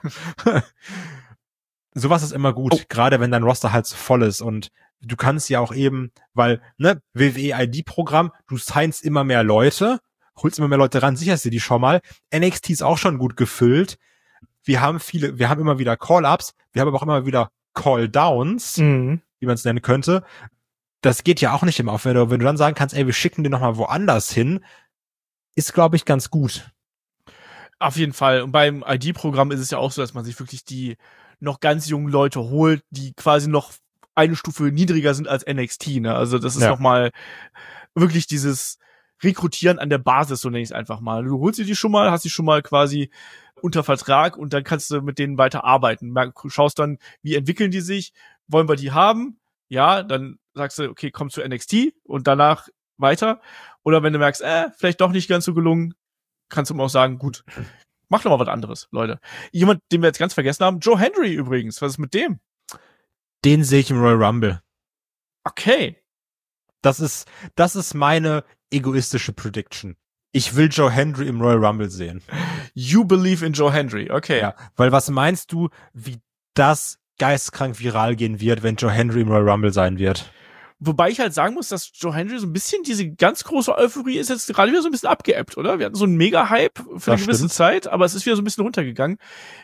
sowas ist immer gut, gerade wenn dein Roster halt so voll ist, und du kannst ja auch eben, weil, ne, WWE-ID-Programm, du signst immer mehr Leute, holst immer mehr Leute ran, sicherst dir die schon mal. NXT ist auch schon gut gefüllt. Wir haben immer wieder Call-Ups, wir haben aber auch immer wieder Call-Downs, wie man es nennen könnte. Das geht ja auch nicht immer auf. Wenn du dann sagen kannst, ey, wir schicken den nochmal woanders hin, ist, glaube ich, ganz gut.
Auf jeden Fall. Und beim ID-Programm ist es ja auch so, dass man sich wirklich die noch ganz jungen Leute holt, die quasi noch eine Stufe niedriger sind als NXT, ne? Also das ist nochmal wirklich dieses Rekrutieren an der Basis, so nenne ich es einfach mal. Du holst dir die schon mal, hast die schon mal quasi unter Vertrag und dann kannst du mit denen weiter arbeiten. Schaust dann, wie entwickeln die sich, wollen wir die haben? Ja, dann sagst du, okay, komm zu NXT und danach weiter. Oder wenn du merkst, vielleicht doch nicht ganz so gelungen, kannst du immer auch sagen, gut, mach doch mal was anderes, Leute. Jemand, den wir jetzt ganz vergessen haben, Joe Hendry übrigens, was ist mit dem?
Den sehe ich im Royal Rumble.
Okay.
Das ist meine egoistische Prediction. Ich will Joe Hendry im Royal Rumble sehen.
You believe in Joe Hendry, okay.
Ja, weil was meinst du, wie das geistkrank viral gehen wird, wenn Joe Hendry im Royal Rumble sein wird?
Wobei ich halt sagen muss, dass Joe Hendry so ein bisschen, diese ganz große Euphorie ist jetzt gerade wieder so ein bisschen abgeebbt, oder? Wir hatten so einen Mega-Hype für eine gewisse Zeit, aber es ist wieder so ein bisschen runtergegangen.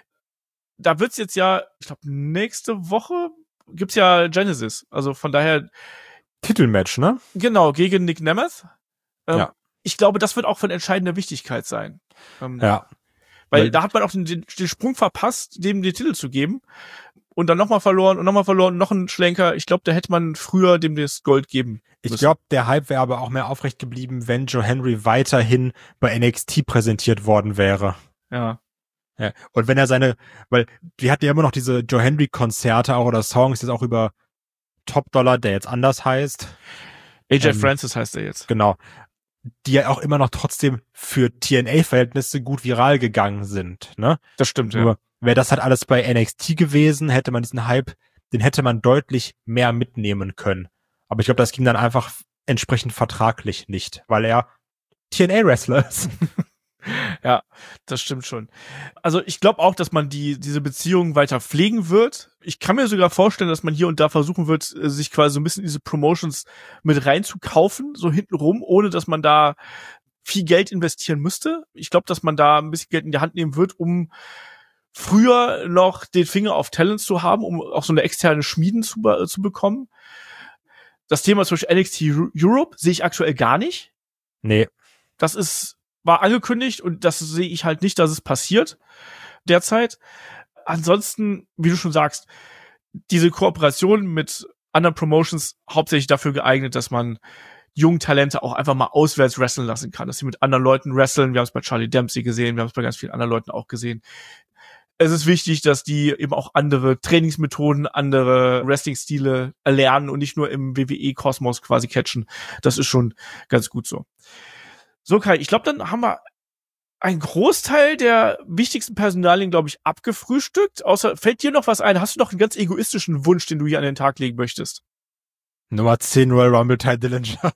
Da wird's jetzt ja, ich glaube, nächste Woche gibt's ja Genesis. Also von daher
Titelmatch, ne?
Genau, gegen Nick Nemeth.
Ja.
Ich glaube, das wird auch von entscheidender Wichtigkeit sein.
Ja.
Weil da hat man auch den Sprung verpasst, dem den Titel zu geben. Und dann nochmal verloren und nochmal verloren, noch ein Schlenker. Ich glaube, da hätte man früher dem das Gold geben müssen.
Ich glaube, der Hype wäre aber auch mehr aufrecht geblieben, wenn Joe Hendry weiterhin bei NXT präsentiert worden wäre.
Ja.
Ja. Und wenn er weil wir hatten ja immer noch diese Joe Hendry Konzerte auch oder Songs, jetzt auch über Top Dollar, der jetzt anders heißt.
AJ Francis heißt er jetzt.
Genau. Die ja auch immer noch trotzdem für TNA-Verhältnisse gut viral gegangen sind, ne?
Das stimmt,
ja. Nur, wäre das halt alles bei NXT gewesen, hätte man diesen Hype, den hätte man deutlich mehr mitnehmen können. Aber ich glaube, das ging dann einfach entsprechend vertraglich nicht, weil er TNA-Wrestler ist.
Ja, das stimmt schon. Also ich glaube auch, dass man diese Beziehung weiter pflegen wird. Ich kann mir sogar vorstellen, dass man hier und da versuchen wird, sich quasi so ein bisschen diese Promotions mit reinzukaufen, so hintenrum, ohne dass man da viel Geld investieren müsste. Ich glaube, dass man da ein bisschen Geld in die Hand nehmen wird, um früher noch den Finger auf Talents zu haben, um auch so eine externe Schmieden zu bekommen. Das Thema zum Beispiel NXT Europe sehe ich aktuell gar nicht.
Nee.
War angekündigt und das sehe ich halt nicht, dass es passiert derzeit. Ansonsten, wie du schon sagst, diese Kooperation mit anderen Promotions hauptsächlich dafür geeignet, dass man jungen Talente auch einfach mal auswärts wrestlen lassen kann, dass sie mit anderen Leuten wresteln. Wir haben es bei Charlie Dempsey gesehen, wir haben es bei ganz vielen anderen Leuten auch gesehen. Es ist wichtig, dass die eben auch andere Trainingsmethoden, andere Wrestling-Stile erlernen und nicht nur im WWE-Kosmos quasi catchen. Das ist schon ganz gut so. So, Kai, ich glaube, dann haben wir einen Großteil der wichtigsten Personalien, glaube ich, abgefrühstückt. Außer, fällt dir noch was ein? Hast du noch einen ganz egoistischen Wunsch, den du hier an den Tag legen möchtest?
Nummer 10 Royal Rumble Ty Dillinger.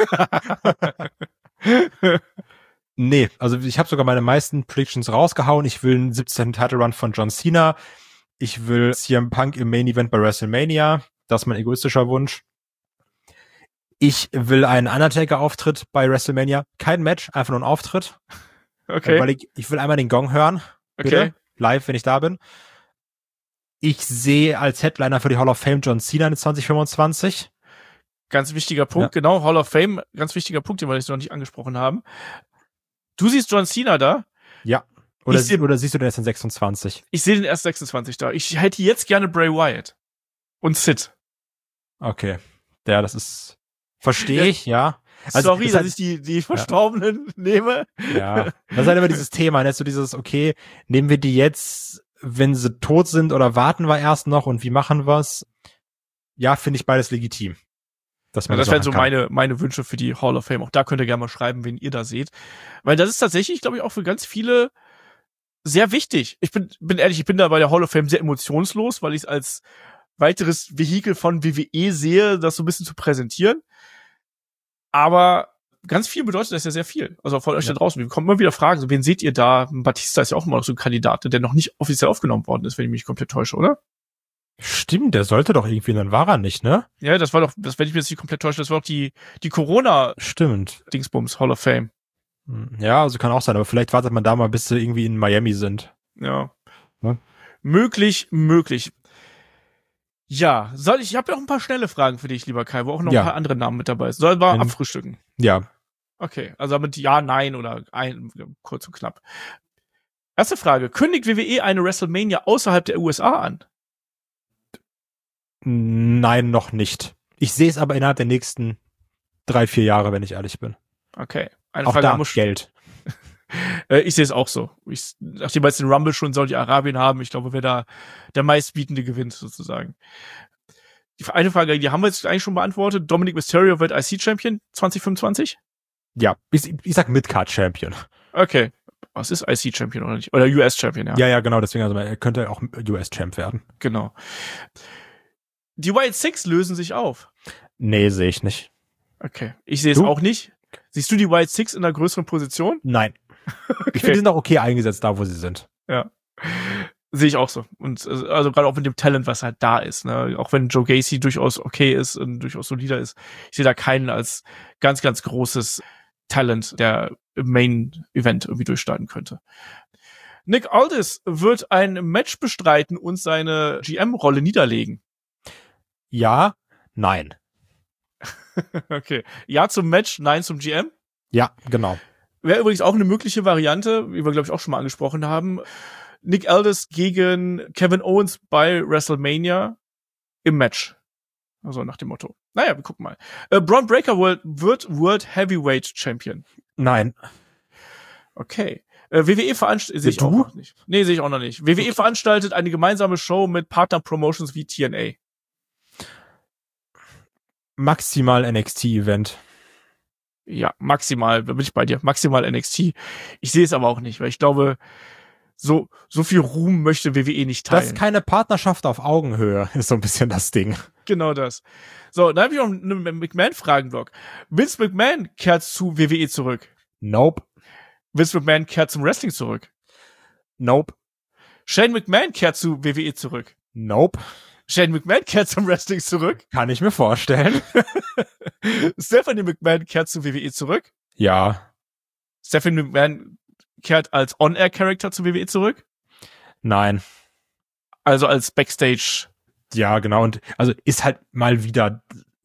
Nee, also ich habe sogar meine meisten Predictions rausgehauen. Ich will einen 17. Title Run von John Cena. Ich will CM Punk im Main Event bei WrestleMania. Das ist mein egoistischer Wunsch. Ich will einen Undertaker-Auftritt bei WrestleMania. Kein Match, einfach nur ein Auftritt.
Okay.
Weil ich will einmal den Gong hören. Bitte.
Okay.
Live, wenn ich da bin. Ich sehe als Headliner für die Hall of Fame John Cena in 2025.
Ganz wichtiger Punkt, genau. Hall of Fame, ganz wichtiger Punkt, den wir jetzt noch nicht angesprochen haben. Du siehst John Cena da?
Ja. Oder siehst du den erst in 26?
Ich sehe den erst 26 da. Ich hätte jetzt gerne Bray Wyatt. Und Sid.
Okay. Ja, das ist... Verstehe ich, ja.
Also, sorry, dass ich die Verstorbenen nehme.
Ja. Das ist halt immer dieses Thema, ne? So dieses, okay, nehmen wir die jetzt, wenn sie tot sind, oder warten wir erst noch und wie machen wir's? Ja, finde ich beides legitim. Das
wären so meine Wünsche für die Hall of Fame. Auch da könnt ihr gerne mal schreiben, wen ihr da seht. Weil das ist tatsächlich, glaube ich, auch für ganz viele sehr wichtig. Ich bin ehrlich, ich bin da bei der Hall of Fame sehr emotionslos, weil ich es als weiteres Vehikel von WWE sehe, das so ein bisschen zu präsentieren. Aber ganz viel bedeutet das ja sehr viel. Also von euch da draußen. Wir bekommen immer wieder Fragen. So, wen seht ihr da? Batista ist ja auch immer noch so ein Kandidat, der noch nicht offiziell aufgenommen worden ist, wenn ich mich komplett täusche, oder?
Stimmt, der sollte doch irgendwie, dann war er nicht, ne?
Ja, das wenn ich mich jetzt nicht komplett täusche, das war doch die Corona
Stimmt.
Dingsbums Hall of Fame.
Ja, also kann auch sein, aber vielleicht wartet man da mal, bis sie irgendwie in Miami sind.
Ja. Möglich. Ja, ich habe ja auch ein paar schnelle Fragen für dich, lieber Kai, wo auch noch ein paar andere Namen mit dabei sind. Sollen wir abfrühstücken?
Ja.
Okay, also mit Ja, Nein oder kurz und knapp. Erste Frage. Kündigt WWE eine WrestleMania außerhalb der USA an?
Nein, noch nicht. Ich sehe es aber innerhalb der nächsten 3-4 Jahre, wenn ich ehrlich bin.
Okay.
Eine Frage da Geld.
Ich sehe es auch so. Nachdem wir jetzt den Rumble schon in Saudi-Arabien haben, ich glaube, wer da der meistbietende gewinnt, sozusagen. Die eine Frage, die haben wir jetzt eigentlich schon beantwortet. Dominic Mysterio wird IC-Champion 2025?
Ja, ich sag Mid-Card-Champion.
Okay. Was ist IC-Champion oder nicht? Oder US-Champion, ja.
Ja, genau, deswegen, also er könnte auch US-Champ werden.
Genau. Die Wild Six lösen sich auf.
Nee, sehe ich nicht.
Okay. Ich sehe es auch nicht. Siehst du die Wild Six in einer größeren Position?
Nein. Okay. Ich finde, die sind auch okay eingesetzt, da wo sie sind.
Ja. Sehe ich auch so. Und also gerade auch mit dem Talent, was halt da ist. Ne? Auch wenn Joe Gacy durchaus okay ist und durchaus solider ist. Ich sehe da keinen als ganz, ganz großes Talent, der im Main-Event irgendwie durchstarten könnte. Nick Aldis wird ein Match bestreiten und seine GM-Rolle niederlegen.
Ja, nein.
Okay. Ja zum Match, nein zum GM?
Ja, genau.
Wäre übrigens auch eine mögliche Variante, wie wir, glaube ich, auch schon mal angesprochen haben. Nick Aldis gegen Kevin Owens bei WrestleMania im Match. Also nach dem Motto. Naja, wir gucken mal. Braun Breaker wird World Heavyweight Champion.
Nein.
Okay. WWE veranstaltet, sehe ich auch noch nicht. Nee, sehe ich auch noch nicht. WWE veranstaltet eine gemeinsame Show mit Partner-Promotions wie TNA.
Maximal NXT-Event.
Ja, maximal, da bin ich bei dir. Maximal NXT. Ich sehe es aber auch nicht, weil ich glaube, so viel Ruhm möchte WWE nicht teilen.
Das ist keine Partnerschaft auf Augenhöhe, ist so ein bisschen das Ding.
Genau das. So, dann habe ich noch einen McMahon-Fragenblock. Vince McMahon kehrt zu WWE zurück.
Nope.
Vince McMahon kehrt zum Wrestling zurück.
Nope.
Shane McMahon kehrt zu WWE zurück.
Nope.
Shane McMahon kehrt zum Wrestling zurück.
Kann ich mir vorstellen.
Stephanie McMahon kehrt zu WWE zurück.
Ja.
Stephanie McMahon kehrt als On-Air-Character zu WWE zurück.
Nein.
Also als Backstage.
Ja, genau. Und also ist halt mal wieder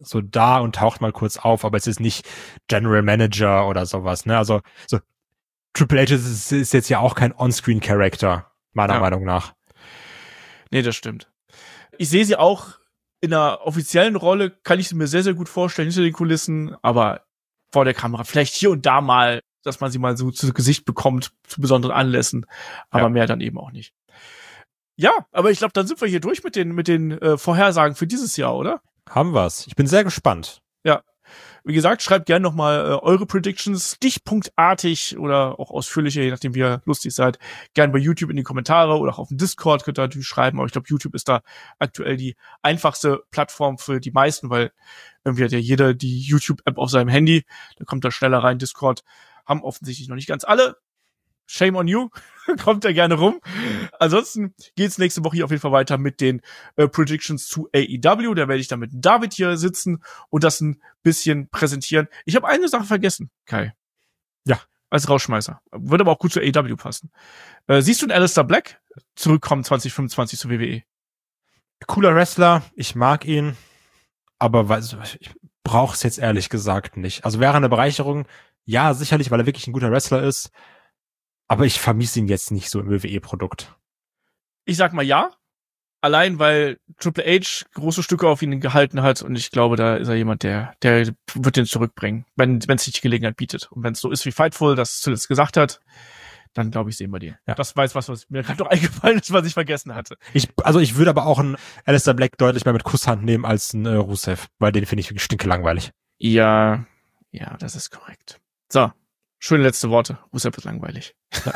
so da und taucht mal kurz auf, aber es ist nicht General Manager oder sowas, ne? Also so Triple H ist jetzt ja auch kein On-Screen-Character, meiner Meinung nach.
Nee, das stimmt. Ich sehe sie auch in einer offiziellen Rolle, kann ich sie mir sehr, sehr gut vorstellen, hinter den Kulissen, aber vor der Kamera. Vielleicht hier und da mal, dass man sie mal so zu Gesicht bekommt, zu besonderen Anlässen, aber mehr dann eben auch nicht. Ja, aber ich glaube, dann sind wir hier durch mit den Vorhersagen für dieses Jahr, oder?
Haben wir's. Ich bin sehr gespannt.
Ja. Wie gesagt, schreibt gerne nochmal eure Predictions stichpunktartig oder auch ausführlicher, je nachdem wie ihr lustig seid, gerne bei YouTube in die Kommentare oder auch auf dem Discord könnt ihr natürlich schreiben, aber ich glaube, YouTube ist da aktuell die einfachste Plattform für die meisten, weil irgendwie hat ja jeder die YouTube-App auf seinem Handy, da kommt da schneller rein. Discord haben offensichtlich noch nicht ganz alle. Shame on you. Kommt da gerne rum. Ansonsten geht's nächste Woche hier auf jeden Fall weiter mit den Predictions zu AEW. Da werde ich dann mit David hier sitzen und das ein bisschen präsentieren. Ich habe eine Sache vergessen, Kai.
Ja.
Als Rausschmeißer. Würde aber auch gut zu AEW passen. Siehst du einen Aleister Black zurückkommen 2025 zur WWE?
Cooler Wrestler. Ich mag ihn. Aber ich brauche es jetzt ehrlich gesagt nicht. Also wäre eine Bereicherung, ja, sicherlich, weil er wirklich ein guter Wrestler ist. Aber ich vermisse ihn jetzt nicht so im WWE-Produkt.
Ich sag mal ja. Allein, weil Triple H große Stücke auf ihn gehalten hat und ich glaube, da ist er jemand, der wird den zurückbringen, wenn es sich die Gelegenheit bietet. Und wenn es so ist wie Fightful, das zuletzt gesagt hat, dann glaube ich, sehen wir den. Ja. Das weiß was mir gerade noch eingefallen ist, was ich vergessen hatte.
Ich würde aber auch einen Aleister Black deutlich mehr mit Kusshand nehmen als einen Rusev, weil den finde ich wirklich stinkelangweilig.
Ja, das ist korrekt. So. Schöne letzte Worte. Rusev ist langweilig.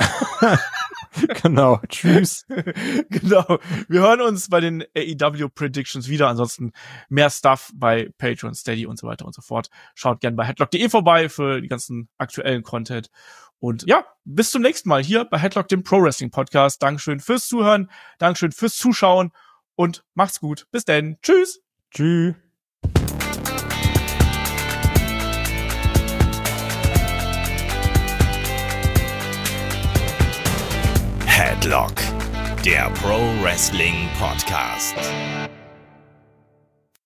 Genau. Tschüss.
Genau. Wir hören uns bei den AEW Predictions wieder. Ansonsten mehr Stuff bei Patreon, Steady und so weiter und so fort. Schaut gerne bei headlock.de vorbei für die ganzen aktuellen Content. Und ja, bis zum nächsten Mal hier bei Headlock, dem Pro Wrestling Podcast. Dankeschön fürs Zuhören. Dankeschön fürs Zuschauen und macht's gut. Bis dann. Tschüss.
Tschüss.
Headlock, der Pro Wrestling Podcast.